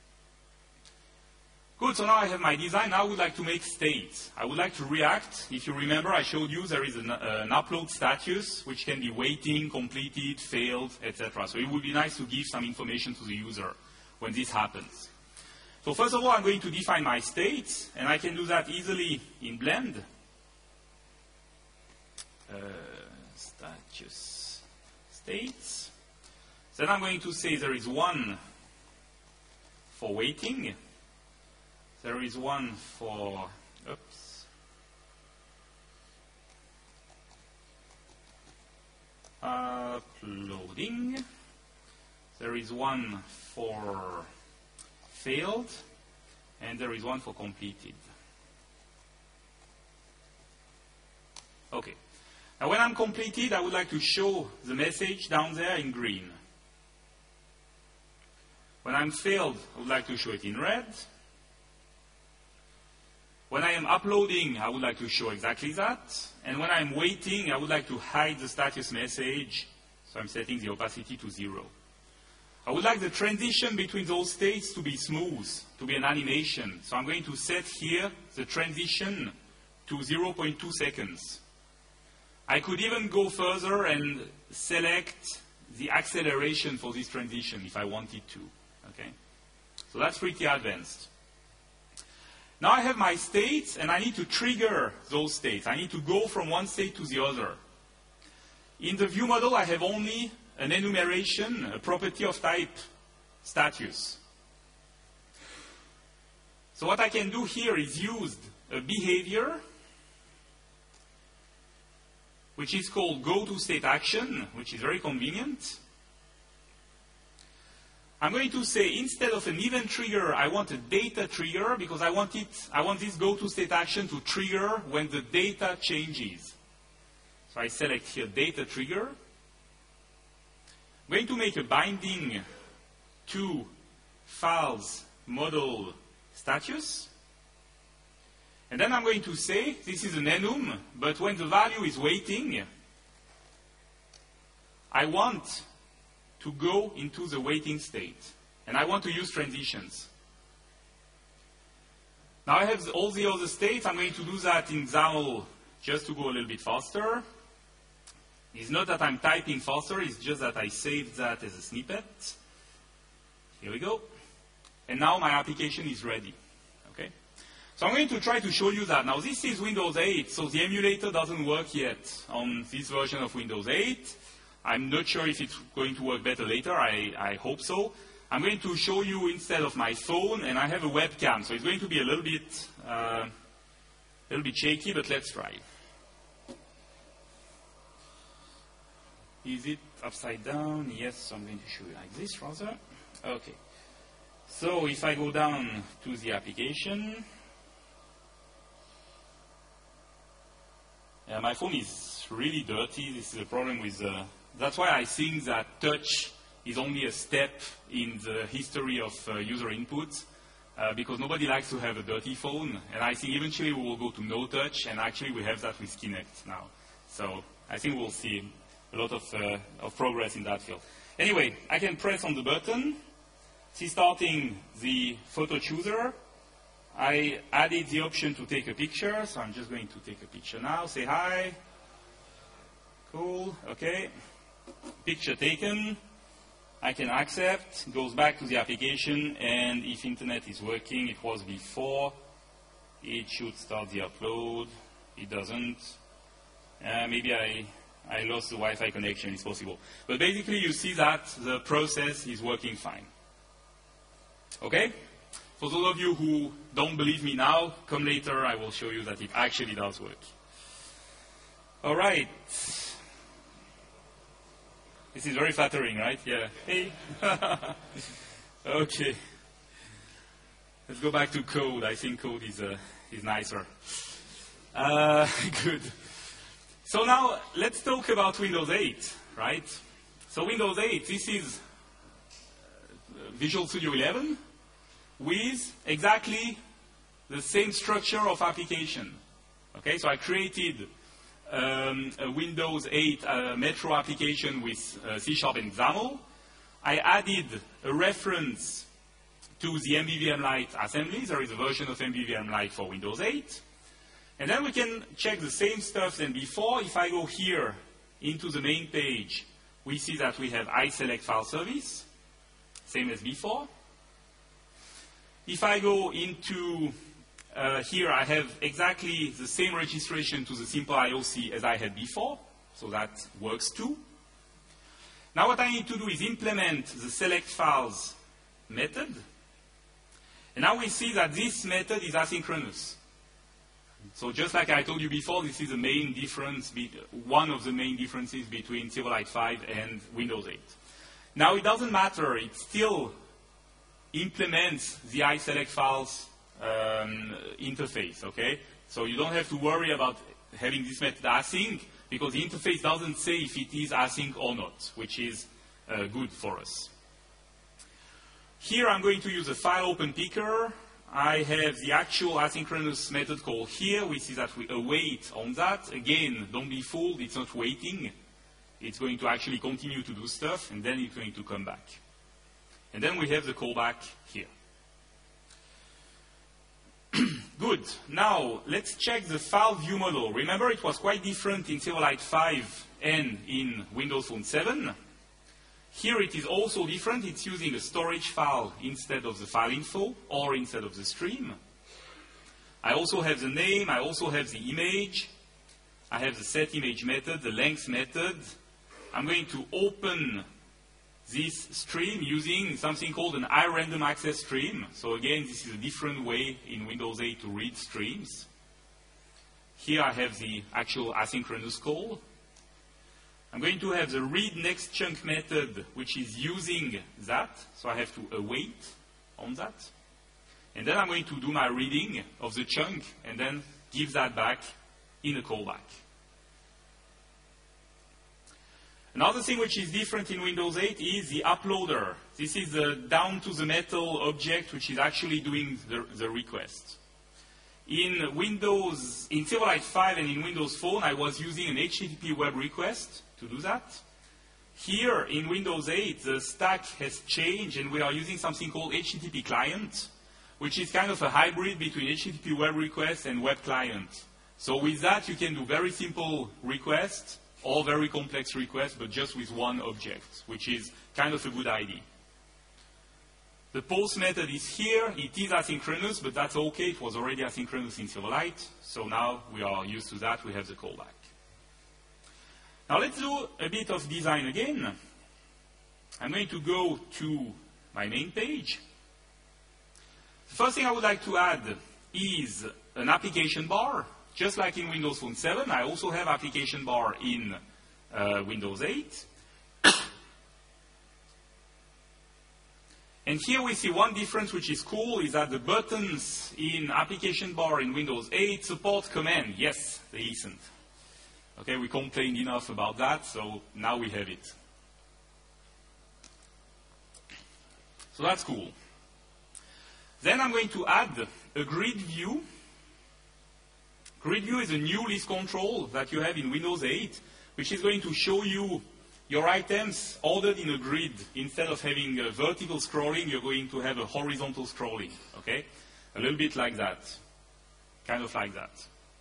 Good, so now I have my design. Now I would like to make states. I would like to react. If you remember, I showed you there is an upload status, which can be waiting, completed, failed, etc. So it would be nice to give some information to the user when this happens. So first of all, I'm going to define my states, and I can do that easily in Blend. Status states. Then I'm going to say there is one for waiting. There is one for, uploading. There is one for failed. And there is one for completed. Okay. Now when I'm completed, I would like to show the message down there in green. When I'm failed, I would like to show it in red. When I am uploading, I would like to show exactly that. And when I'm waiting, I would like to hide the status message. So I'm setting the opacity to 0. I would like the transition between those states to be smooth, to be an animation. So I'm going to set here the transition to 0.2 seconds. I could even go further and select the acceleration for this transition if I wanted to. Okay? So that's pretty advanced. Now I have my states, and I need to trigger those states. I need to go from one state to the other. In the view model, I have only an enumeration, a property of type status. So what I can do here is use a behavior which is called goToStateAction, which is very convenient. I'm going to say instead of an event trigger, I want a data trigger because I want this goToStateAction to trigger when the data changes. So I select here data trigger. I'm going to make a binding to files model status. And then I'm going to say, this is an enum, but when the value is waiting, I want to go into the waiting state. And I want to use transitions. Now I have all the other states. I'm going to do that in XAML just to go a little bit faster. It's not that I'm typing faster, it's just that I saved that as a snippet. Here we go. And now my application is ready. Okay? So I'm going to try to show you that. Now this is Windows 8, so the emulator doesn't work yet on this version of Windows 8. I'm not sure if it's going to work better later. I hope so. I'm going to show you instead of my phone, and I have a webcam, so it's going to be a little bit shaky, but let's try. Is it upside down? Yes, so I'm going to show you like this rather. Okay. So if I go down to the application, my phone is really dirty. This is a problem with that's why I think that touch is only a step in the history of user input, because nobody likes to have a dirty phone. And I think eventually we will go to no touch, and actually we have that with Kinect now. So I think we'll see a lot of progress in that field. Anyway, I can press on the button, see starting the photo chooser. I added the option to take a picture, so I'm just going to take a picture now. Say hi. Cool, okay. Picture taken. I can accept, goes back to the application, and if internet is working, it was before, it should start the upload. It doesn't. Maybe I lost the Wi-Fi connection, it's possible. But basically you see that the process is working fine. Okay? For those of you who don't believe me now, come later, I will show you that it actually does work. All right. This is very flattering, right? Yeah. Hey. Okay. Let's go back to code. I think code is nicer. Good. So now let's talk about Windows 8, right? So Windows 8, this is Visual Studio 11 with exactly the same structure of application. Okay, so I created a Windows 8 Metro application with C# and XAML. I added a reference to the MVVM Lite assembly. There is a version of MVVM Lite for Windows 8. And then we can check the same stuff than before. If I go here into the main page, we see that we have iSelect file service, same as before. If I go into here, I have exactly the same registration to the simple IOC as I had before, so that works too. Now what I need to do is implement the select files method. And now we see that this method is asynchronous. So just like I told you before, this is the main difference, one of the main differences between Silverlight 5 and Windows 8. Now it doesn't matter, it still implements the iSelect files interface, okay? So you don't have to worry about having this method async, because the interface doesn't say if it is async or not, which is good for us. Here I'm going to use a file open picker. I have the actual asynchronous method called here. We see that we await on that. Again, don't be fooled, it's not waiting. It's going to actually continue to do stuff, and then it's going to come back. And then we have the callback here. Good. Now, let's check the file view model. Remember, it was quite different in Silverlight 5 and in Windows Phone 7. Here it is also different. It's using a storage file instead of the file info or instead of the stream. I also have the name, I also have the image, I have the setImage method, the length method. I'm going to open this stream using something called an iRandomAccess stream. So again, this is a different way in Windows 8 to read streams. Here I have the actual asynchronous call. I'm going to have the readNextChunk method, which is using that. So I have to await on that. And then I'm going to do my reading of the chunk and then give that back in a callback. Another thing which is different in Windows 8 is the uploader. This is the down-to-the-metal object which is actually doing the request. In Silverlight 5 and in Windows Phone, I was using an HTTP web request to do that. Here in Windows 8, the stack has changed and we are using something called HTTP client, which is kind of a hybrid between HTTP web request and web client. So with that, you can do very simple requests or very complex requests, but just with one object, which is kind of a good idea. The post method is here. It is asynchronous, but that's okay. It was already asynchronous in Silverlight. So now we are used to that. We have the callback. Now let's do a bit of design again. I'm going to go to my main page. The first thing I would like to add is an application bar. Just like in Windows Phone 7, I also have application bar in Windows 8. And here we see one difference which is cool, is that the buttons in application bar in Windows 8 support command. Yes, they listened. Okay, we complained enough about that, so now we have it. So that's cool. Then I'm going to add a grid view. Grid view is a new list control that you have in Windows 8, which is going to show you your items ordered in a grid. Instead of having a vertical scrolling, you're going to have a horizontal scrolling. Okay? A little bit like that. Kind of like that.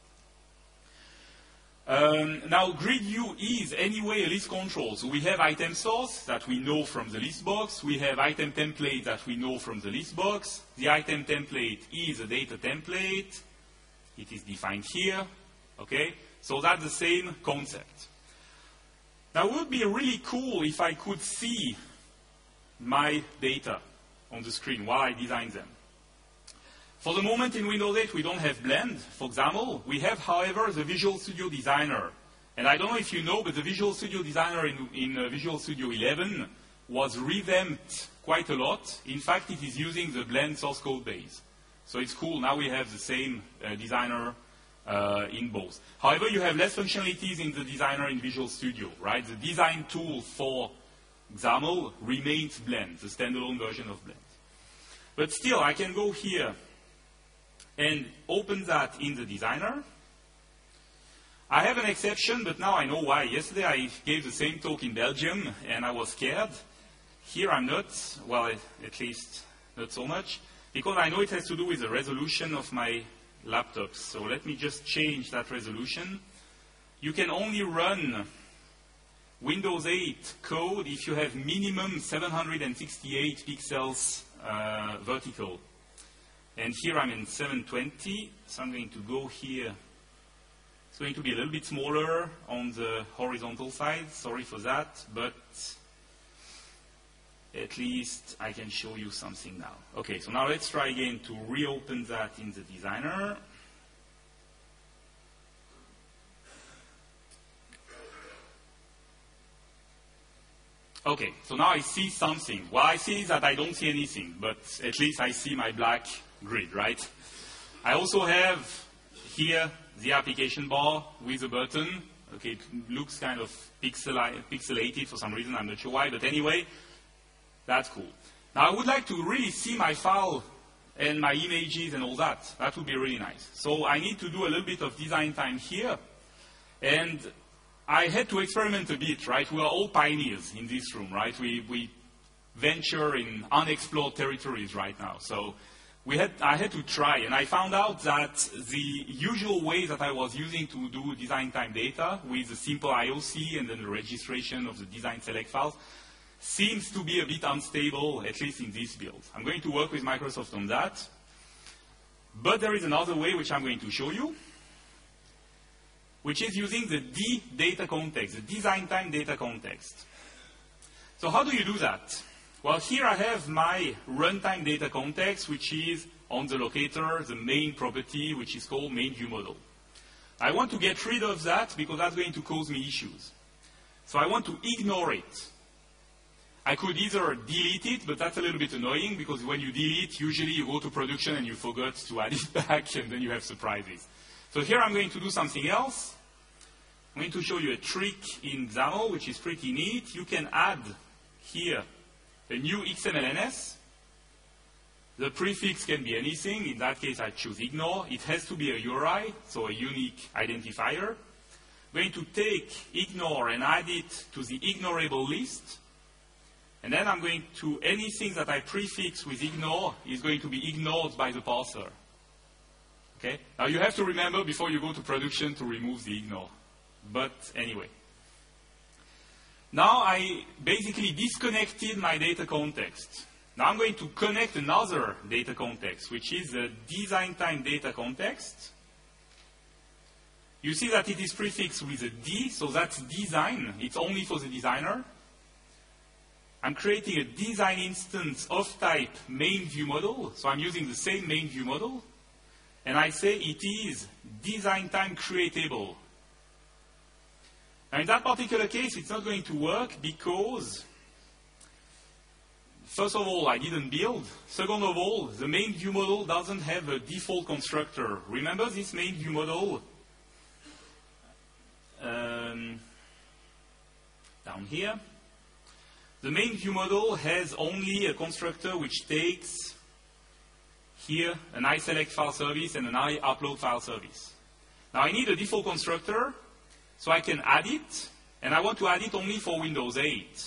Now, grid view is anyway a list control. So we have item source that we know from the list box. We have item template that we know from the list box. The item template is a data template. It is defined here. Okay? So that's the same concept. Now, it would be really cool if I could see my data on the screen while I design them. For the moment in Windows 8, we don't have Blend, for example. We have, however, the Visual Studio Designer. And I don't know if you know, but the Visual Studio Designer in Visual Studio 11 was revamped quite a lot. In fact, it is using the Blend source code base. So it's cool. Now we have the same designer in both. However, you have less functionalities in the designer in Visual Studio, right? The design tool for XAML remains Blend, the standalone version of Blend. But still, I can go here and open that in the designer. I have an exception, but now I know why. Yesterday I gave the same talk in Belgium, and I was scared. Here I'm not, well, at least not so much, because I know it has to do with the resolution of my laptops. So let me just change that resolution. You can only run Windows 8 code if you have minimum 768 pixels vertical. And here I'm in 720, so I'm going to go here. It's going to be a little bit smaller on the horizontal side. Sorry for that, but at least I can show you something now. Okay, so now let's try again to reopen that in the designer. Okay, so now I see something. What I see is that I don't see anything, but at least I see my black grid, right? I also have here the application bar with a button. Okay, it looks kind of pixelated for some reason, I'm not sure why, but anyway, that's cool. Now I would like to really see my file and my images and all that. That would be really nice. So I need to do a little bit of design time here. And I had to experiment a bit, right? We are all pioneers in this room, right? We venture in unexplored territories right now. So I had to try, and I found out that the usual way that I was using to do design time data with a simple IOC and then the registration of the design select files seems to be a bit unstable, at least in this build. I'm going to work with Microsoft on that. But there is another way which I'm going to show you, which is using the D data context, the design time data context. So how do you do that? Well, here I have my runtime data context, which is on the locator, the main property, which is called main view model. I want to get rid of that because that's going to cause me issues. So I want to ignore it. I could either delete it, but that's a little bit annoying because when you delete, usually you go to production and you forgot to add it back and then you have surprises. So here I'm going to do something else. I'm going to show you a trick in XAML, which is pretty neat. You can add here a new XMLNS. The prefix can be anything. In that case, I choose ignore. It has to be a URI, so a unique identifier. I'm going to take ignore and add it to the ignorable list. And then I'm going to, anything that I prefix with ignore is going to be ignored by the parser. Okay? Now you have to remember before you go to production to remove the ignore. But anyway. Now I basically disconnected my data context. Now I'm going to connect another data context, which is the design time data context. You see that it is prefixed with a D, so that's design. It's only for the designer. I'm creating a design instance of type main view model. So I'm using the same main view model. And I say it is design time creatable. Now in that particular case, it's not going to work because, first of all, I didn't build. Second of all, the main view model doesn't have a default constructor. Remember this main view model? Down here. The main view model has only a constructor which takes here an iSelect file service and an iUpload file service. Now I need a default constructor so I can add it, and I want to add it only for Windows 8.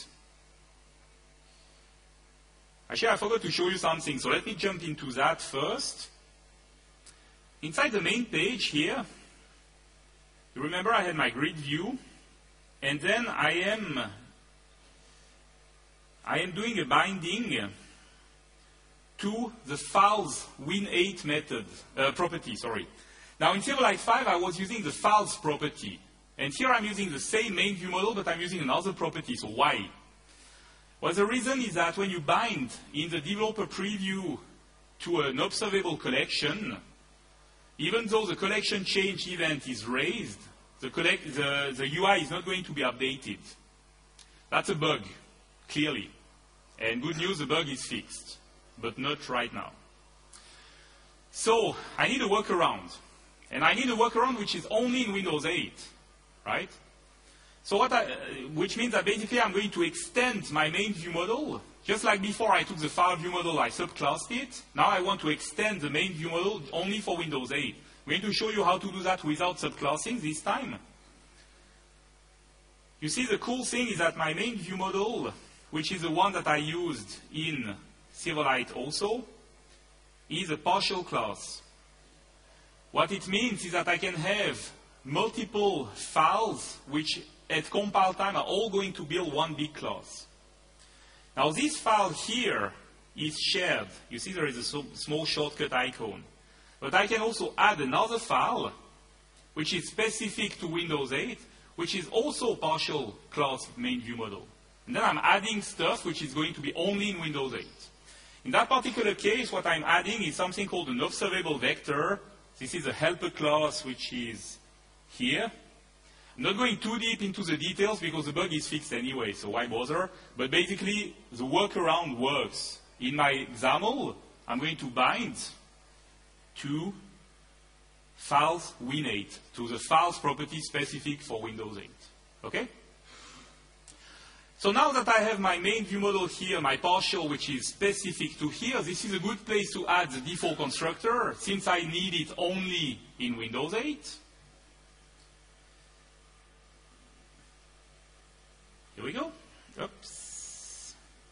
Actually, I forgot to show you something, so let me jump into that first. Inside the main page here, you remember I had my grid view, and then I am doing a binding to the files win8 method, property. Now in Silverlight 5, I was using the files property. And here I'm using the same main view model, but I'm using another property. So why? Well, the reason is that when you bind in the developer preview to an observable collection, even though the collection change event is raised, the UI is not going to be updated. That's a bug, clearly. And good news, the bug is fixed, but not right now. So I need a workaround. And I need a workaround which is only in Windows 8, right? So which means that basically I'm going to extend my main view model. Just like before I took the file view model, I subclassed it. Now I want to extend the main view model only for Windows 8. I'm going to show you how to do that without subclassing this time. You see, the cool thing is that my main view model, which is the one that I used in Silverlight also, is a partial class. What it means is that I can have multiple files which at compile time are all going to build one big class. Now this file here is shared. You see there is a small shortcut icon. But I can also add another file which is specific to Windows 8, which is also a partial class main view model. And then I'm adding stuff which is going to be only in Windows 8. In that particular case, what I'm adding is something called an observable vector. This is a helper class which is here. I'm not going too deep into the details because the bug is fixed anyway, so why bother? But basically, the workaround works. In my XAML, I'm going to bind to files win8, to the files property specific for Windows 8. Okay? So now that I have my main view model here, my partial, which is specific to here, this is a good place to add the default constructor, since I need it only in Windows 8. Here we go. Oops.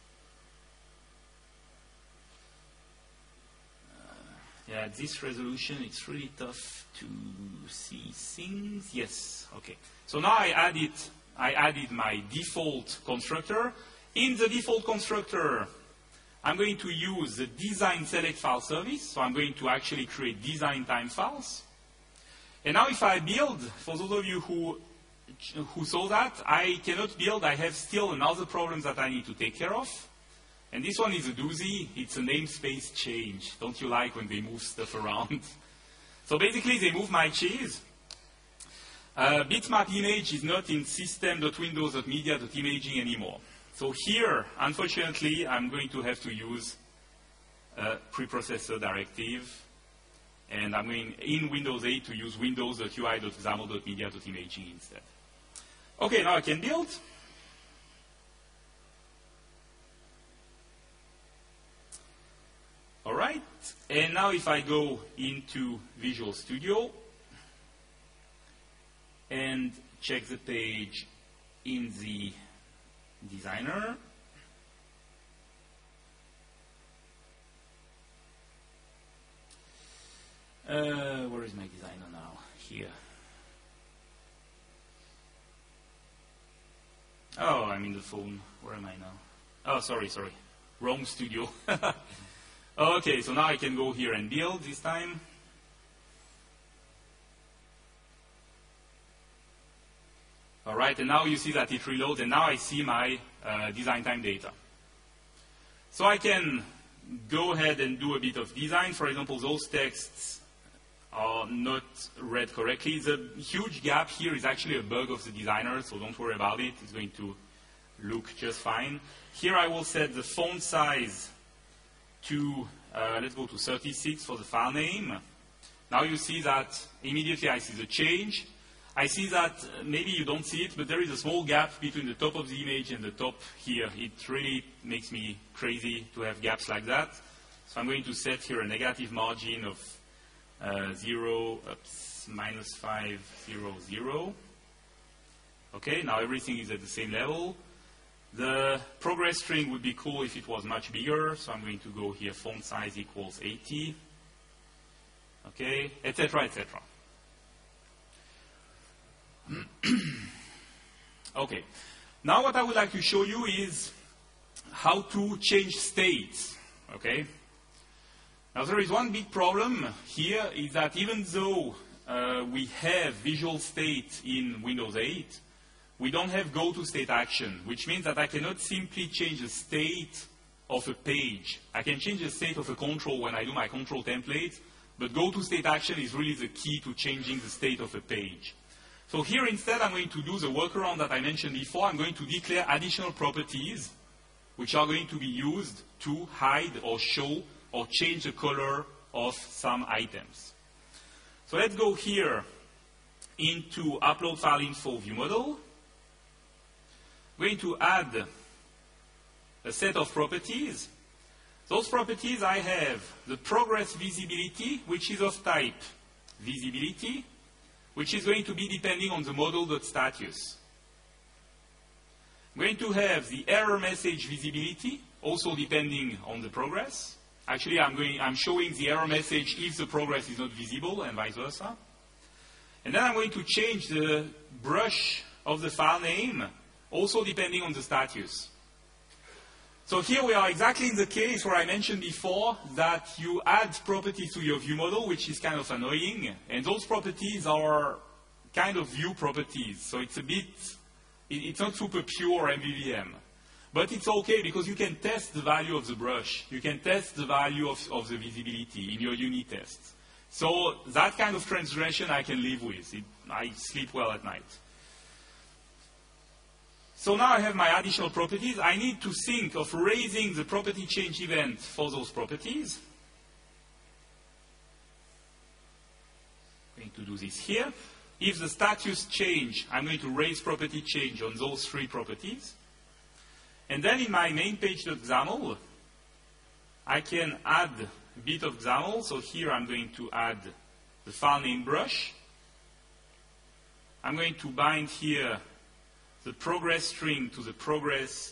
Yeah, at this resolution, it's really tough to see things. Yes, okay. So now I added my default constructor. In the default constructor, I'm going to use the design select file service. So I'm going to actually create design time files. And now if I build, for those of you who saw that, I cannot build. I have still another problem that I need to take care of. And this one is a doozy. It's a namespace change. Don't you like when they move stuff around? So basically, they move my cheese. Bitmap image is not in system.windows.media.imaging anymore. So here, unfortunately, I'm going to have to use a preprocessor directive. And I'm going in Windows 8 to use windows.ui.xaml.media.imaging instead. Okay, now I can build. All right. And now if I go into Visual Studio and check the page in the designer, where is my designer now? Here. Oh, I'm in the phone. Where am I now? Oh, sorry. Wrong studio. Okay, so now I can go here and build this time. All right, and now you see that it reloads, and now I see my design time data. So I can go ahead and do a bit of design. For example, those texts are not read correctly. The huge gap here is actually a bug of the designer, so don't worry about it. It's going to look just fine. Here I will set the font size to, let's go to 36 for the file name. Now you see that immediately I see the change. I see that maybe you don't see it, but there is a small gap between the top of the image and the top here. It really makes me crazy to have gaps like that. So I'm going to set here a negative margin of -500. Okay, now everything is at the same level. The progress string would be cool if it was much bigger, so I'm going to go here, font size equals 80. Okay, etc., etc. Okay, now what I would like to show you is how to change states. Okay, now there is one big problem here, is that even though we have visual state in Windows 8, we don't have go-to-state action, which means that I cannot simply change the state of a page. I can change the state of a control when I do my control template, but go-to-state action is really the key to changing the state of a page. So here instead I'm going to do the workaround that I mentioned before. I'm going to declare additional properties which are going to be used to hide or show or change the color of some items. So let's go here into Upload File Info View Model. I'm going to add a set of properties. Those properties I have the progress visibility, which is of type visibility, which is going to be depending on the model.status. I'm going to have the error message visibility, also depending on the progress. Actually, I'm showing the error message if the progress is not visible, and vice versa. And then I'm going to change the brush of the file name, also depending on the status. So here we are exactly in the case where I mentioned before that you add properties to your view model, which is kind of annoying. And those properties are kind of view properties. So it's it's not super pure MVVM. But it's okay because you can test the value of the brush. You can test the value of the visibility in your unit tests. So that kind of transgression I can live with. I sleep well at night. So now I have my additional properties. I need to think of raising the property change event for those properties. I'm going to do this here. If the status change, I'm going to raise property change on those three properties. And then in my main page.xaml, I can add a bit of XAML. So here I'm going to add the file name brush. I'm going to bind here the progress string to the progress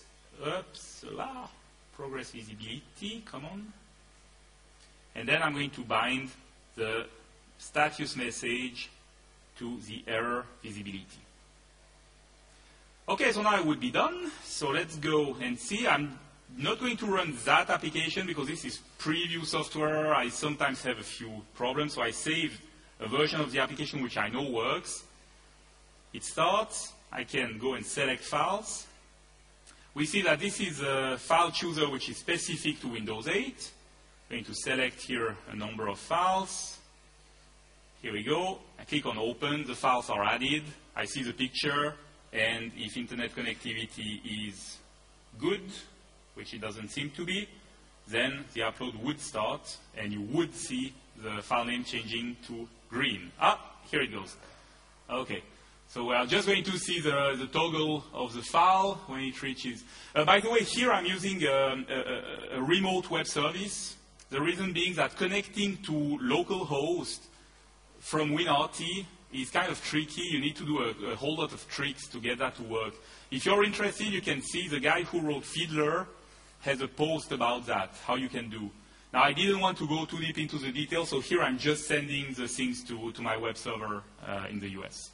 visibility, come on. And then I'm going to bind the status message to the error visibility. Okay, so now I would be done. So let's go and see. I'm not going to run that application because this is preview software. I sometimes have a few problems, so I saved a version of the application which I know works. It starts. I can go and select files. We see that this is a file chooser which is specific to Windows 8. I'm going to select here a number of files. Here we go. I click on Open. The files are added. I see the picture. And if internet connectivity is good, which it doesn't seem to be, then the upload would start, and you would see the file name changing to green. Here it goes. Okay. So we are just going to see the toggle of the file when it reaches. By the way, here I'm using a remote web service. The reason being that connecting to localhost from WinRT is kind of tricky. You need to do a whole lot of tricks to get that to work. If you're interested, you can see the guy who wrote Fiddler has a post about that, how you can do. Now, I didn't want to go too deep into the details, so here I'm just sending the things to my web server in the US.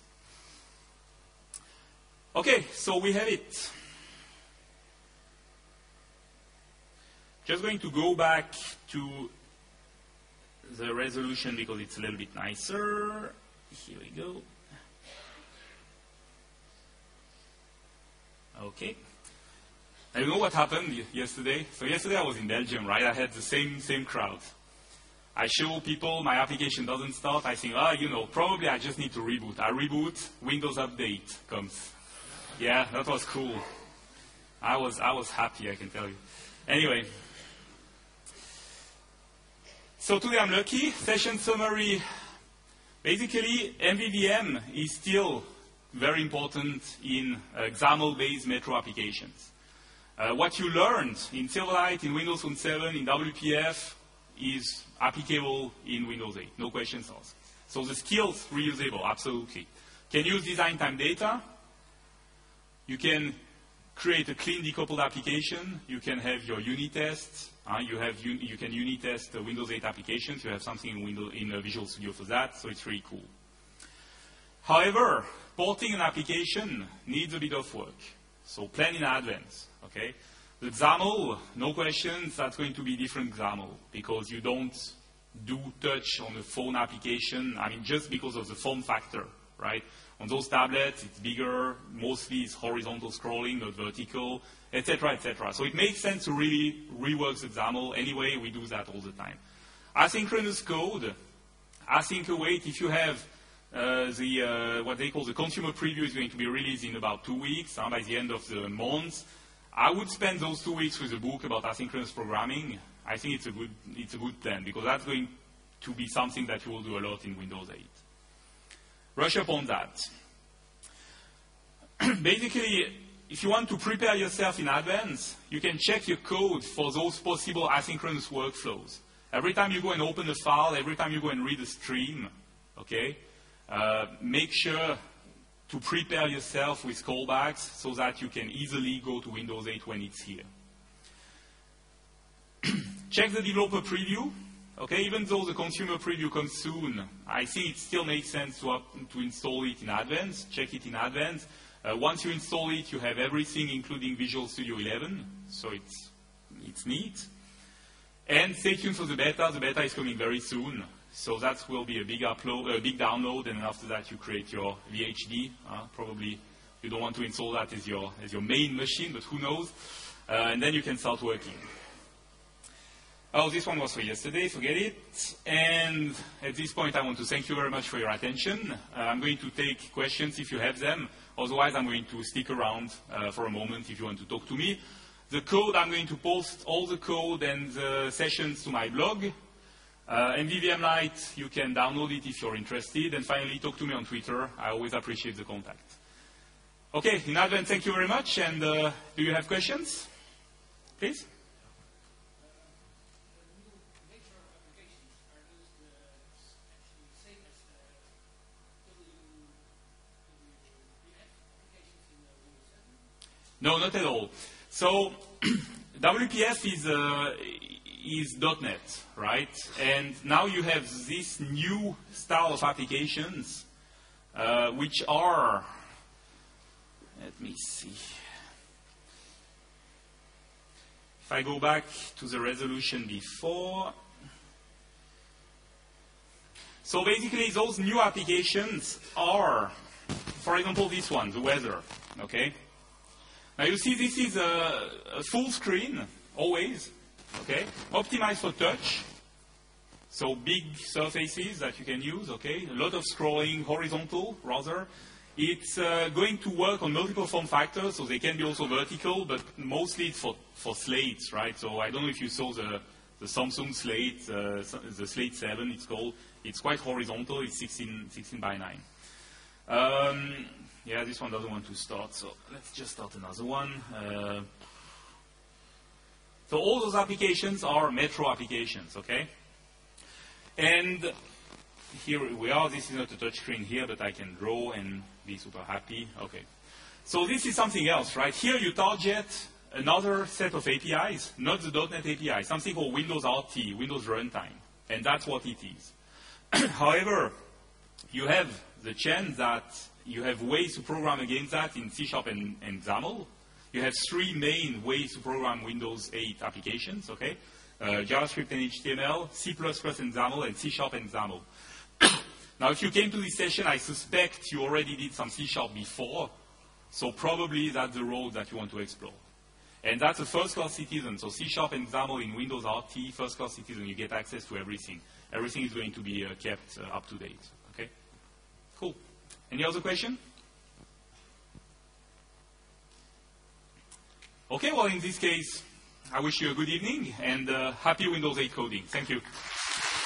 Okay, so we have it. Just going to go back to the resolution because it's a little bit nicer. Here we go. Okay. I don't know what happened yesterday. So yesterday I was in Belgium, right? I had the same crowd. I show people my application doesn't start. I think, probably I just need to reboot. I reboot, Windows Update comes. Yeah, that was cool. I was happy, I can tell you. Anyway. So today I'm lucky. Session summary. Basically, MVVM is still very important in XAML-based Metro applications. What you learned in Silverlight, in Windows Phone 7, in WPF is applicable in Windows 8. No questions asked. So the skills reusable, absolutely. Can use design time data. You can create a clean decoupled application. You can have your unit tests. You can unit test Windows 8 applications. You have something in Visual Studio for that, so it's really cool. However, porting an application needs a bit of work. So plan in advance. Okay? The XAML, no questions, that's going to be different XAML because you don't do touch on the phone application. I mean, just because of the form factor, right? On those tablets, it's bigger, mostly it's horizontal scrolling, not vertical, etc., etc. So it makes sense to really rework the XAML. Anyway, we do that all the time. Asynchronous code, async await. If you have what they call the consumer preview is going to be released in about 2 weeks, by the end of the month. I would spend those 2 weeks with a book about asynchronous programming. I think it's a good plan because that's going to be something that you will do a lot in Windows 8. Brush up on that. Basically, if you want to prepare yourself in advance, you can check your code for those possible asynchronous workflows. Every time you go and open a file, every time you go and read a stream, okay, make sure to prepare yourself with callbacks so that you can easily go to Windows 8 when it's here. Check the developer preview. Okay, even though the consumer preview comes soon, I think it still makes sense to install it in advance. Check it in advance. Once you install it, you have everything, including Visual Studio 11. So it's neat. And stay tuned for the beta. The beta is coming very soon. So that will be a big download, and then after that you create your VHD. Probably you don't want to install that as your main machine, but who knows? And then you can start working. Oh, this one was for yesterday, forget it. And at this point, I want to thank you very much for your attention. I'm going to take questions if you have them. Otherwise, I'm going to stick around for a moment if you want to talk to me. The code, I'm going to post all the code and the sessions to my blog. MVVM Lite, you can download it if you're interested. And finally, talk to me on Twitter. I always appreciate the contact. Okay, in advance, thank you very much. And do you have questions? Please? No, not at all. So WPF is .NET, right? And now you have this new style of applications, which are, let me see, If I go back to the resolution before, so basically those new applications are, for example, this one, the weather, okay? Now you see this is a full screen, always, okay? Optimized for touch, so big surfaces that you can use, okay? A lot of scrolling, horizontal, rather. It's going to work on multiple form factors, so they can be also vertical, but mostly it's for slates, right? So I don't know if you saw the Samsung Slate, the Slate 7 it's called. It's quite horizontal, it's 16 by 9. Yeah, this one doesn't want to start, so let's just start another one. So all those applications are Metro applications, okay? And here we are. This is not a touchscreen here, but I can draw and be super happy. Okay. So this is something else, right? Here you target another set of APIs, not the .NET API, something called Windows RT, Windows Runtime. And that's what it is. However, you have the chance that you have ways to program against that in C# and XAML. You have 3 main ways to program Windows 8 applications, okay? JavaScript and HTML, C++ and XAML, and C# and XAML. Now, if you came to this session, I suspect you already did some C# before, so probably that's the road that you want to explore. And that's a first-class citizen, so C# and XAML in Windows RT, first-class citizen, you get access to everything. Everything is going to be kept up to date, okay? Cool. Any other question? Okay, well, in this case, I wish you a good evening and happy Windows 8 coding. Thank you.